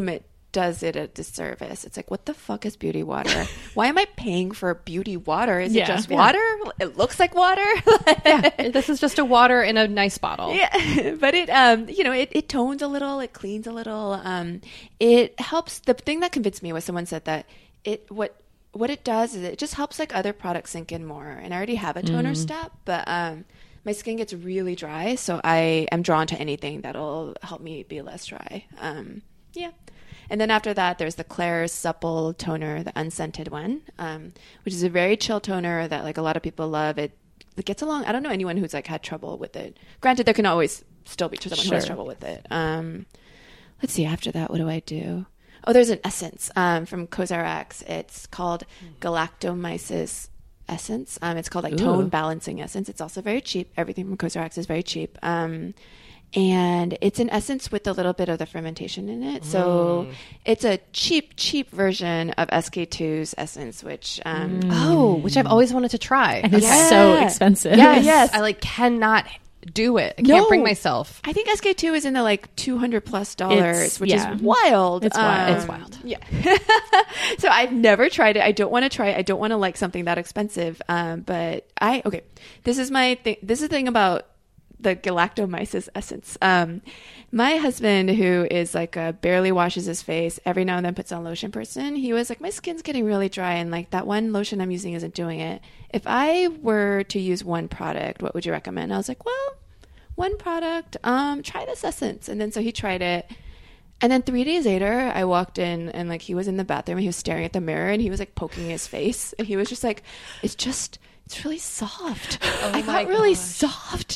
does it a disservice. It's like, what the fuck is beauty water? Why am I paying for beauty water? Is Yeah. it just Yeah. water? It looks like water. Yeah, this is just a water in a nice bottle. Yeah, but it, um, you know, it, it tones a little, it cleans a little. Um, it helps. The thing that convinced me was someone said that it what what it does is it just helps like other products sink in more. And I already have a toner step, but um, my skin gets really dry, so I am drawn to anything that'll help me be less dry. Um, yeah. And then after that, there's the Klairs Supple Toner, the unscented one, um, which is a very chill toner that like a lot of people love. It, it gets along. I don't know anyone who's like had trouble with it. Granted, there can always still be someone who has Sure. trouble with it. Um, let's see. After that, what do I do? Oh, there's an essence um, from CosRX. It's called Galactomyces Essence. Um, it's called like Tone Balancing Essence. It's also very cheap. Everything from CosRX is very cheap. Um, and it's an essence with a little bit of the fermentation in it. So Mm. it's a cheap, cheap version of S K two's essence, which um, Oh, which I've always wanted to try. And it's Yeah. so expensive. Yes, Yes. I like cannot do it. I No. can't bring myself. I think S K two is in the like two hundred plus dollars, It's- which yeah. is wild. It's wild. It's wild. Yeah. So I've never tried it. I don't want to try it. I don't want to like something that expensive. Um, but I, okay, this is my thing. This is the thing about the Galactomyces essence. Um, my husband, who is like a barely washes his face, every now and then puts on lotion person, he was like, my skin's getting really dry and like that one lotion I'm using isn't doing it. If I were to use one product, what would you recommend? I was like, well, one product, um, try this essence. And then so he tried it. And then three days later, I walked in and like he was in the bathroom and he was staring at the mirror and he was like poking his face and he was just like, it's just, it's really soft. I got really soft.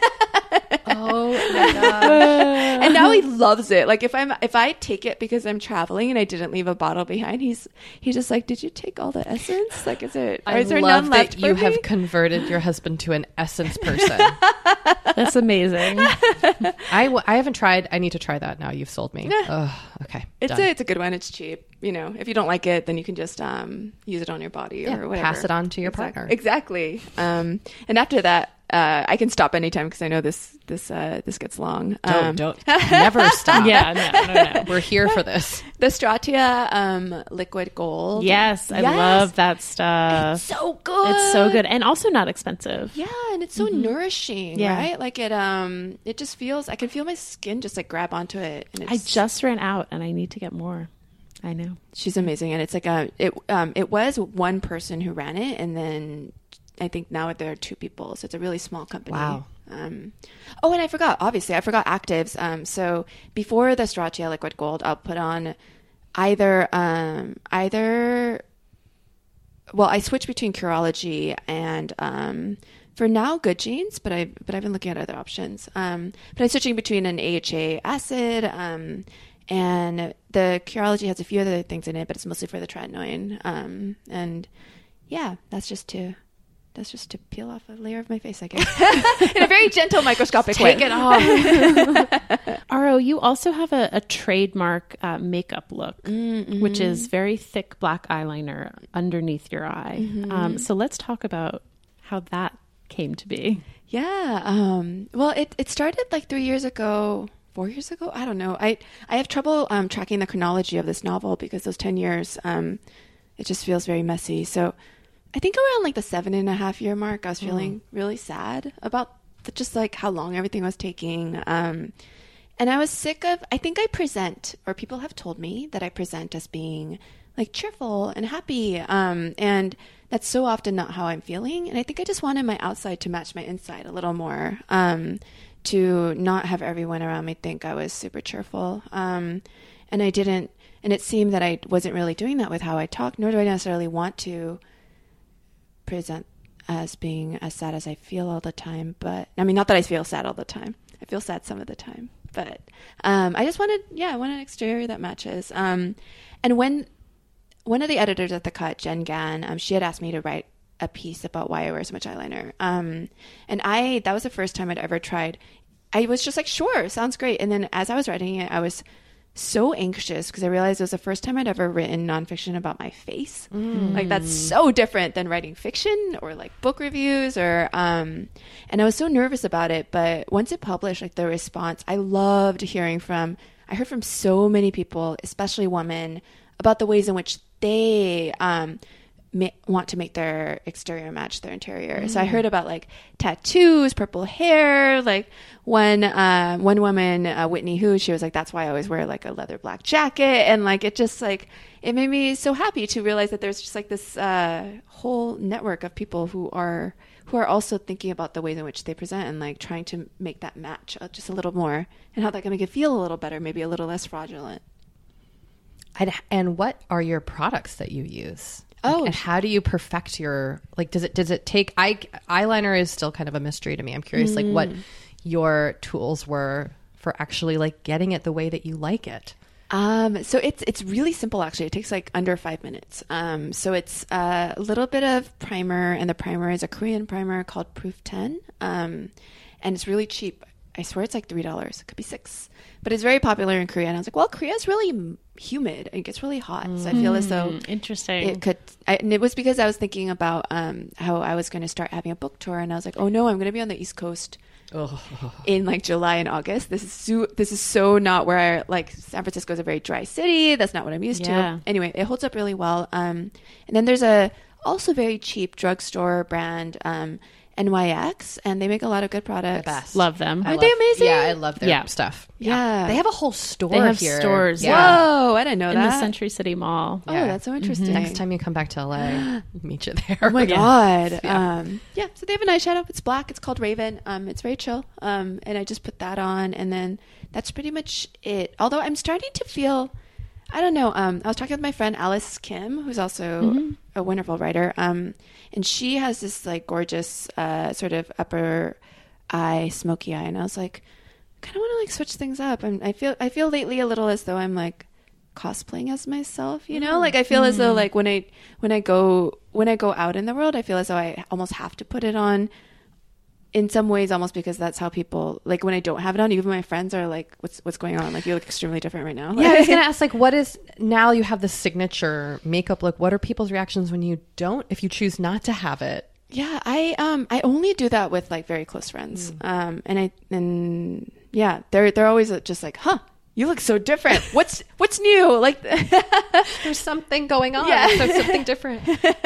Oh my god! And now he loves it. Like if I'm if I take it because I'm traveling and I didn't leave a bottle behind, he's he's just like, did you take all the essence? Like is it? Or I is there love none that left you for have me? converted your husband to an essence person. That's amazing. I, w- I haven't tried. I need to try that now. You've sold me. Ugh, okay, It's done. a it's a good one. It's cheap. You know, if you don't like it, then you can just um use it on your body Yeah, or whatever. pass it on to your Exact- partner. Exactly. Um, and after that, uh, I can stop anytime because I know this this uh this gets long. Um, Don't don't never stop. Yeah, no, no, no. We're here for this. The Stratia um liquid gold. Yes, I Yes. love that stuff. So good. It's so good and also not expensive. Yeah, and it's so nourishing, Yeah. right? Like it um it just feels I can feel my skin just like grab onto it and it's I just ran out and I need to get more. I know. she's amazing and it's like a it um it was one person who ran it and then I think now there are two people, so it's a really small company. Wow. Um, oh, and I forgot, obviously, I forgot actives. Um, so before the Stratia Liquid Gold, I'll put on either, um, either, well, I switch between Curology and, um, for now, Good Genes, but I but I've been looking at other options. Um, but I'm switching between an A H A acid, um, and the Curology has a few other things in it, but it's mostly for the tretinoin. Um, and yeah, that's just to. That's just to peel off a layer of my face, I guess. In a very gentle, microscopic way. Take it off. Aro, you also have a, a trademark uh, makeup look, Mm-hmm. which is very thick black eyeliner underneath your eye. Mm-hmm. Um, so let's talk about how that came to be. Yeah. Um, well, it, it started like three years ago, four years ago. I don't know. I, I have trouble um, tracking the chronology of this novel because those ten years, um, it just feels very messy. So I think around like the seven and a half year mark, I was feeling really sad about the, just like how long everything was taking. Um, and I was sick of, I think I present, or people have told me that I present as being like cheerful and happy. Um, and that's so often not how I'm feeling. And I think I just wanted my outside to match my inside a little more, um, to not have everyone around me think I was super cheerful. Um, and I didn't, and it seemed that I wasn't really doing that with how I talk, nor do I necessarily want to present as being as sad as I feel all the time. But I mean, not that I feel sad all the time. I feel sad some of the time, but um, I just wanted, yeah, I wanted an exterior that matches. Um, and when one of the editors at The Cut, Jen Gann, um, she had asked me to write a piece about why I wear so much eyeliner. Um, and I, that was the first time I'd ever tried. I was just like, sure, sounds great. And then as I was writing it, I was so anxious because I realized it was the first time I'd ever written nonfiction about my face. Mm. Like that's so different than writing fiction or like book reviews or, um, and I was so nervous about it. But once it published, like the response, I loved hearing from I heard from so many people, especially women, about the ways in which they um, ma- want to make their exterior match their interior. Mm. So I heard about like tattoos, purple hair. Like one uh, one woman, uh, Whitney Hu, she was like, "That's why I always wear like a leather black jacket." And like it just like it made me so happy to realize that there's just like this uh, whole network of people who are. who are also thinking about the ways in which they present and like trying to make that match just a little more and how that can make it feel a little better, maybe a little less fraudulent. And, and what are your products that you use? Oh, and how do you perfect your, like, does it, does it take, I, eyeliner is still kind of a mystery to me. I'm curious, mm. like what your tools were for actually like getting it the way that you like it. Um, so it's, it's really simple actually. It takes like under five minutes. Um, so it's a little bit of primer, and the primer is a Korean primer called Proof ten. Um, and it's really cheap. I swear it's like three dollars. It could be six, but it's very popular in Korea. And I was like, well, Korea's really humid. It gets really hot. Mm. So I feel as though interesting. It could, I, and it was because I was thinking about, um, how I was going to start having a book tour, and I was like, oh no, I'm going to be on the East Coast Oh. in like July and August. This is so, this is so not where I, like San Francisco is a very dry city. That's not what I'm used yeah. to. Anyway, it holds up really well. Um, and then there's a also very cheap drugstore brand, um, N Y X, and they make a lot of good products. The best. Love them. Aren't they amazing? Yeah, I love their yeah. stuff. Yeah. yeah. They have a whole store They have here. stores. Yeah. Whoa, I didn't know in that. the Century City Mall. Oh, Yeah. that's so interesting. Next time you come back to L A, meet you there. Oh my Yeah. god. Yeah. Um, yeah. So they have an eyeshadow. It's black. It's called Raven. Um, it's very chill. Um, and I just put that on, and then that's pretty much it. Although I'm starting to feel, I don't know. Um, I was talking with my friend Alice Kim, who's also mm-hmm. a wonderful writer. Um, and she has this like gorgeous uh, sort of upper eye, smoky eye, and I was like, I kind of want to like switch things up. And I feel I feel lately a little as though I'm like cosplaying as myself, you know? Mm. Like I feel mm. as though like when I when I go when I go out in the world, I feel as though I almost have to put it on. In some ways, almost because that's how people, like when I don't have it on, even my friends are like, what's what's going on? Like, you look extremely different right now. Yeah, I was going to ask, like, what is, now you have the signature makeup look. What are people's reactions when you don't, if you choose not to have it? Yeah, I um I only do that with like very close friends. Mm. Um, and I, and yeah, they're, they're always just like, huh, you look so different. What's, what's new? Like, there's something going on. Yeah. There's something different.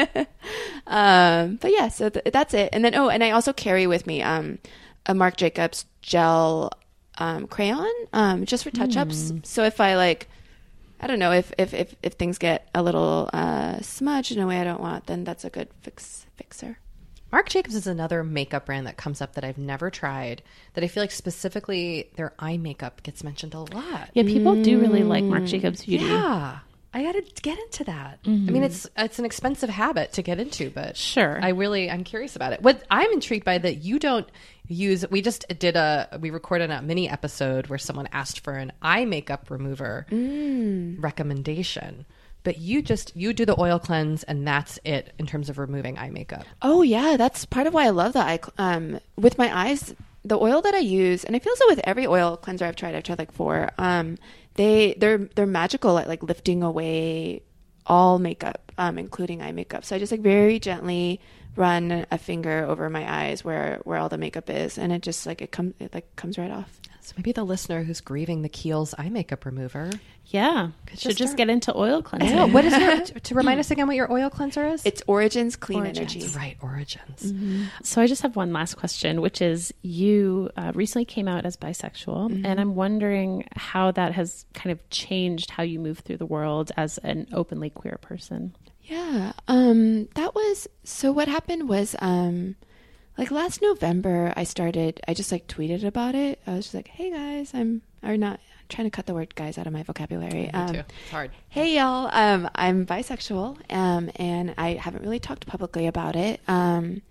um, but yeah, so th- that's it. And then, oh, and I also carry with me, um, a Marc Jacobs gel, um, crayon, um, just for touch-ups. Mm. So if I like, I don't know, if, if, if, if things get a little, uh, smudged in a way I don't want, then that's a good fix, fixer. Marc Jacobs is another makeup brand that comes up that I've never tried, that I feel like specifically their eye makeup gets mentioned a lot. Yeah, people mm. do really like Marc Jacobs Beauty. Yeah. I got to get into that. Mm-hmm. I mean, it's it's an expensive habit to get into, but sure. I really, I'm curious about it. What I'm intrigued by that you don't use, we just did a, we recorded a mini episode where someone asked for an eye makeup remover mm. recommendation. But you just, you do the oil cleanse and that's it in terms of removing eye makeup. Oh yeah, that's part of why I love the eye, um, with my eyes, the oil that I use, and I feel so with every oil cleanser I've tried, I've tried like four, um, they, they're, they're magical at like lifting away all makeup, um, including eye makeup. So I just like very gently run a finger over my eyes where, where all the makeup is. And it just like, it comes, it like comes right off. So maybe the listener who's grieving the Kiehl's eye makeup remover. Yeah. Could should just, just get into oil cleansing. Oh, what is your, to remind us again what your oil cleanser is? It's Origins Clean Origins. Energy. Right, Origins. Mm-hmm. So I just have one last question, which is you uh, recently came out as bisexual, mm-hmm. and I'm wondering how that has kind of changed how you move through the world as an openly queer person. Yeah. Um, that was, so what happened was, um, like last November, I started, I just like tweeted about it. I was just like, hey guys, I'm, or not, I'm trying to cut the word guys out of my vocabulary. Me um, too. It's hard. Hey y'all, um, I'm bisexual, um, and I haven't really talked publicly about it. Um,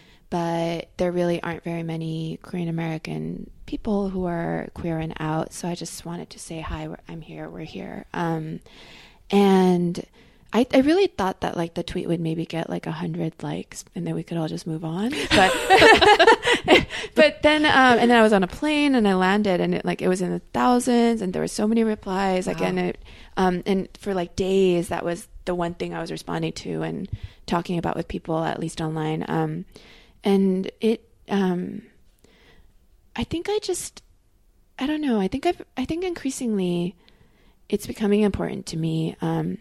but there really aren't very many Korean American people who are queer and out. So I just wanted to say, hi, we're, I'm here, we're here. Um, and I, I really thought that like the tweet would maybe get like a hundred likes and then we could all just move on. But but then um, and then I was on a plane and I landed and it like it was in the thousands and there were so many replies. Wow. Again, it, um, and for like days that was the one thing I was responding to and talking about with people, at least online. Um, and it um, I think I just I don't know. I think I've, I think increasingly it's becoming important to me. Um,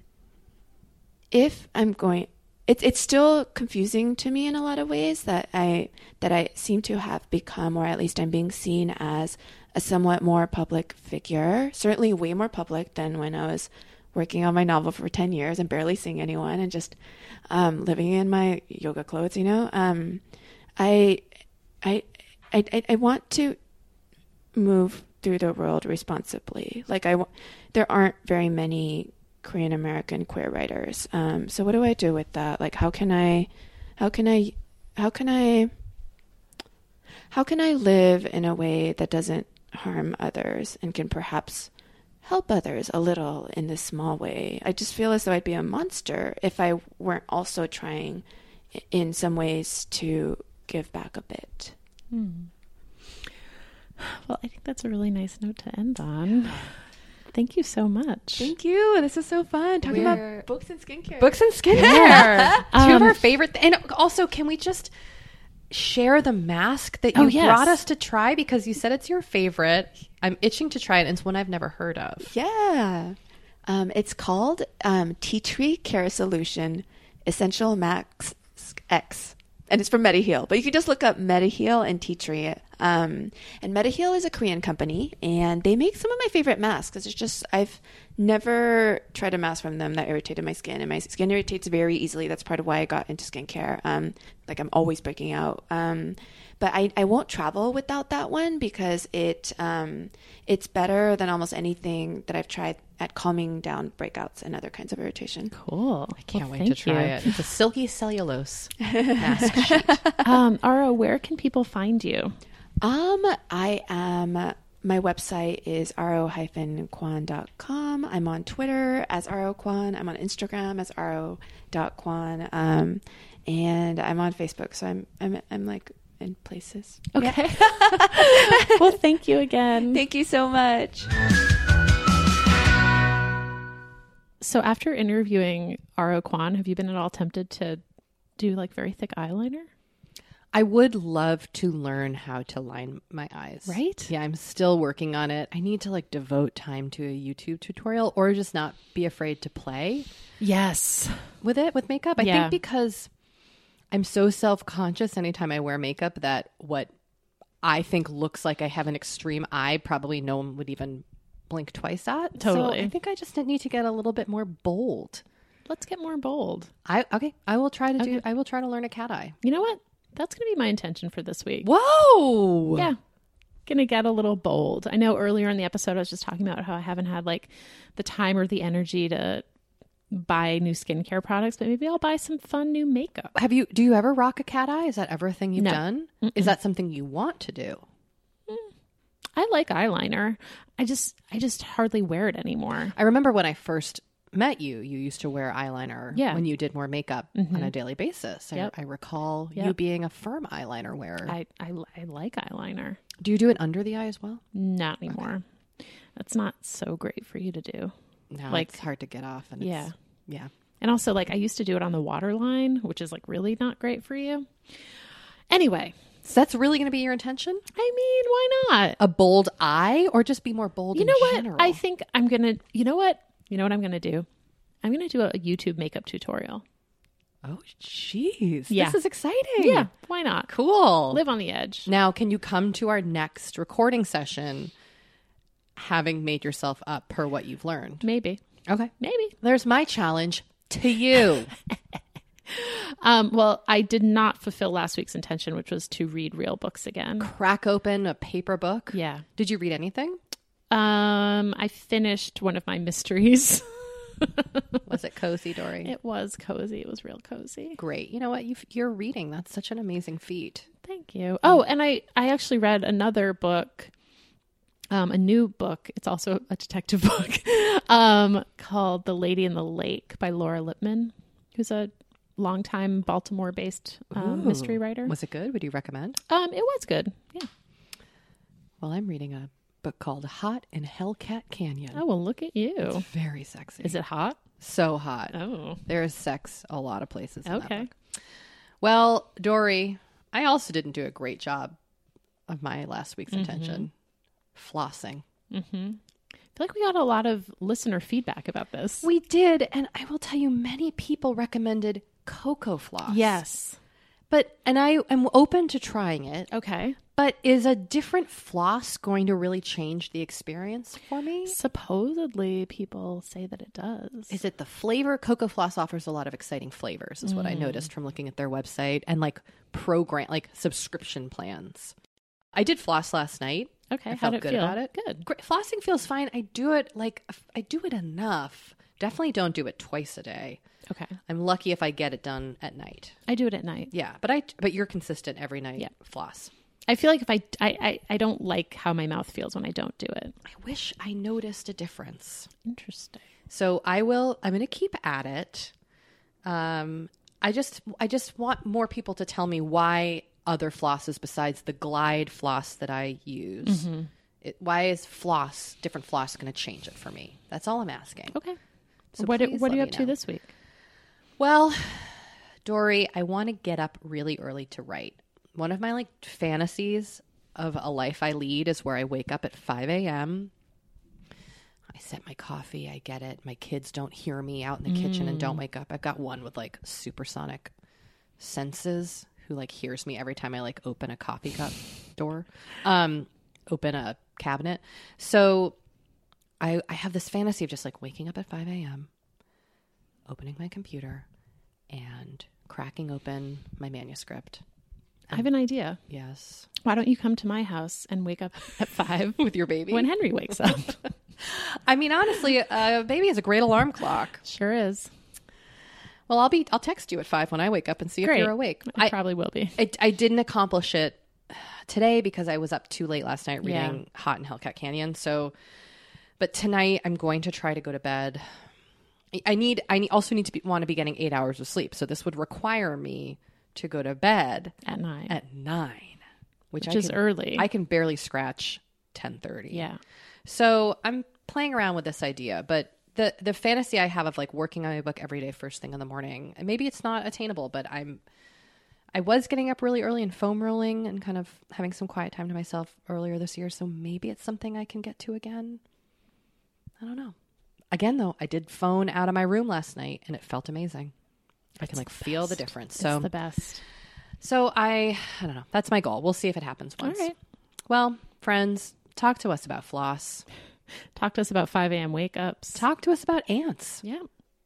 if I'm going, it's, it's still confusing to me in a lot of ways that I, that I seem to have become, or at least I'm being seen as a somewhat more public figure, certainly way more public than when I was working on my novel for ten years and barely seeing anyone and just, um, living in my yoga clothes, you know? Um, I, I, I, I want to move through the world responsibly. Like I, there aren't very many Korean American queer writers. Um, so what do I do with that? Like, how can I, how can I, how can I, how can I live in a way that doesn't harm others and can perhaps help others a little in this small way? I just feel as though I'd be a monster if I weren't also trying in some ways to give back a bit. Hmm. Well, I think that's a really nice note to end on. Thank you so much. Thank you. This is so fun. Talking We're- about books and skincare. Books and skincare. Two of Um, our favorite. Th- and also, can we just share the mask that you Oh, yes. brought us to try? Because you said it's your favorite. I'm itching to try it. And it's one I've never heard of. Yeah. Um, it's called um, Tea Tree Care Solution Essential Max X. And it's from Mediheal. But you can just look up Mediheal and Tea Tree. Um, and Mediheal is a Korean company. And they make some of my favorite masks. It's just, I've never tried a mask from them that irritated my skin. And my skin irritates very easily. That's part of why I got into skincare. Um, like I'm always breaking out. Um, but I, I won't travel without that one because it um, it's better than almost anything that I've tried at calming down breakouts and other kinds of irritation. Cool. I can't Well, wait to thank try you. it. It's a silky cellulose mask sheet. Um, Ara, where can people find you? Um, I am, my website is aro dash kwan dot com. I'm on Twitter as arokwan. I'm on Instagram as aro dot kwan. Um, and I'm on Facebook. So I'm, I'm, I'm like in places. Okay. Well, thank you again. Thank you so much. So after interviewing Aro Kwan, have you been at all tempted to do like very thick eyeliner? I would love to learn how to line my eyes. Right? Yeah, I'm still working on it. I need to like devote time to a YouTube tutorial or just not be afraid to play Yes. with it, with makeup. I Yeah. think because I'm so self-conscious anytime I wear makeup that what I think looks like I have an extreme eye, probably no one would even blink twice at. Totally. So I think I just need to get a little bit more bold. Let's get more bold. I okay. I will try to do. Okay. I will try to learn a cat eye. You know what? That's going to be my intention for this week. Whoa! Yeah. Going to get a little bold. I know earlier in the episode, I was just talking about how I haven't had like the time or the energy to buy new skincare products, but maybe I'll buy some fun new makeup. Have you? Do you ever rock a cat eye? Is that ever a thing you've No. done? Is that something you want to do? I like eyeliner. I just, I just hardly wear it anymore. I remember when I first met you, you used to wear eyeliner Yeah. when you did more makeup on a daily basis. I, Yep. I recall you Yep. being a firm eyeliner wearer. I, I, I like eyeliner. do you do it under the eye as well? Not anymore. That's not so great for you to do. No, Like- it's hard to get off. And Yeah. it's, yeah. And also, like, I used to do it on the waterline, which is like really not great for you. Anyway, So that's really going to be your intention? I mean, why not? A bold eye, or just be more bold? You in know what? general? I think I'm going to, you know what? You know what I'm going to do? I'm going to do a YouTube makeup tutorial. Oh, jeez. Yeah. This is exciting. Yeah, why not? Cool. Live on the edge. Now, can you come to our next recording session having made yourself up per what you've learned? Maybe. Okay. Maybe. There's my challenge to you. Um, well, I did not fulfill last week's intention, which was to read real books again. Crack open a paper book. Yeah. Did you read anything? Um, I finished one of my mysteries. Was it cozy, Dory? It was cozy. It was real cozy. Great. You know what? You've, you're reading. That's such an amazing feat. Thank you. Oh, and I, I actually read another book, um, a new book. It's also a detective book, um, called The Lady in the Lake by Laura Lippman, who's a longtime Baltimore-based um, mystery writer. Was it good? Would you recommend? Um, it was good. Yeah. Well, I'm reading a book called Hot in Hellcat Canyon. Oh, well, look at you. It's very sexy. Is it hot? So hot. Oh, There is sex a lot of places. In that okay. book. Well, Dory, I also didn't do a great job of my last week's intention. flossing. Mm-hmm. I feel like we got a lot of listener feedback about this. We did. And I will tell you, many people recommended Cocoa Floss. Yes. But, and I am open to trying it. Okay. But is a different floss going to really change the experience for me? Supposedly, people say that it does. Is it the flavor? Cocoa Floss offers a lot of exciting flavors, is what I noticed from looking at their website, and like program, like subscription plans. I did floss last night. Okay, I how'd felt it good feel? about it. Good. Great. Flossing feels fine. I do it like I do it enough. Definitely don't do it twice a day. Okay. I'm lucky if I get it done at night. I do it at night. Yeah, but I but you're consistent every night. Yeah. Floss. I feel like if I, I, I, I don't like how my mouth feels when I don't do it. I wish I noticed a difference. Interesting. So I will, I'm going to keep at it. Um, I just, I just want more people to tell me why other flosses besides the Glide floss that I use, Mm-hmm. it, why is floss, different floss going to change it for me? That's all I'm asking. Okay. So what, please what are let you me up to know. this week? Well, Dory, I want to get up really early to write. One of my like fantasies of a life I lead is where I wake up at five a.m. I set my coffee. I get it. My kids don't hear me out in the mm. kitchen and don't wake up. I've got one with like supersonic senses who like hears me every time I like open a coffee cup door, um, open a cabinet. So I, I have this fantasy of just like waking up at five a.m., opening my computer and cracking open my manuscript. I have an idea. Yes. Why don't you come to my house and wake up at five with your baby when Henry wakes up? I mean, honestly, a uh, baby is a great alarm clock. Sure is. Well, I'll be. I'll text you at five when I wake up and see Great. if you're awake. I, I probably will be. I, I didn't accomplish it today because I was up too late last night reading Yeah. Hot in Hellcat Canyon. So, but tonight I'm going to try to go to bed. I- I need. I need, also need to be, want to be getting eight hours of sleep. So this would require me to go to bed At nine. at nine, which, Which I is can, early. I can barely scratch ten thirty. Yeah. So I'm playing around with this idea, but the the fantasy I have of like working on my book every day first thing in the morning, and maybe it's not attainable, but I'm I was getting up really early and foam rolling and kind of having some quiet time to myself earlier this year, so maybe it's something I can get to again. I don't know. Again, though, I did phone out of my room last night and it felt amazing. I can like feel the difference. So It's the best. So I I don't know. That's my goal. We'll see if it happens once. All right. Well, friends, talk to us about floss. Talk to us about five a.m. wake ups. Talk to us about ants. Yeah.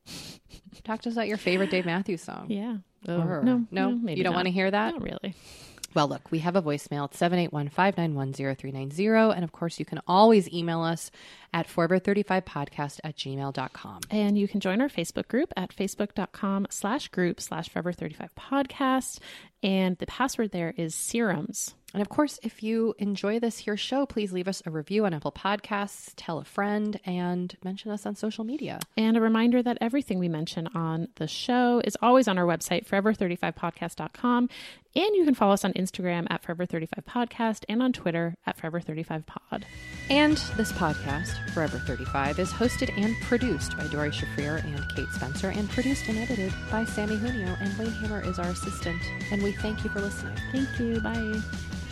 Talk to us about your favorite Dave Matthews song. Yeah. Or- Oh, no, no, maybe you don't not. want to hear that? Not really. Well, look, we have a voicemail at seven eight one, five nine one, zero three nine zero. And of course, you can always email us at forever thirty-five podcast at gmail dot com. And you can join our Facebook group at facebook.com slash group slash forever 35 podcast. And the password there is serums. And of course, if you enjoy this here show, please leave us a review on Apple Podcasts, tell a friend, and mention us on social media. And a reminder that everything we mention on the show is always on our website, forever thirty-five podcast dot com. And you can follow us on Instagram at forever thirty-five podcast and on Twitter at forever thirty-five pod. And this podcast, Forever thirty-five, is hosted and produced by Dory Shafrir and Kate Spencer, and produced and edited by Sammy Junio, and Wayne Hammer is our assistant. And we thank you for listening. Thank you. Bye.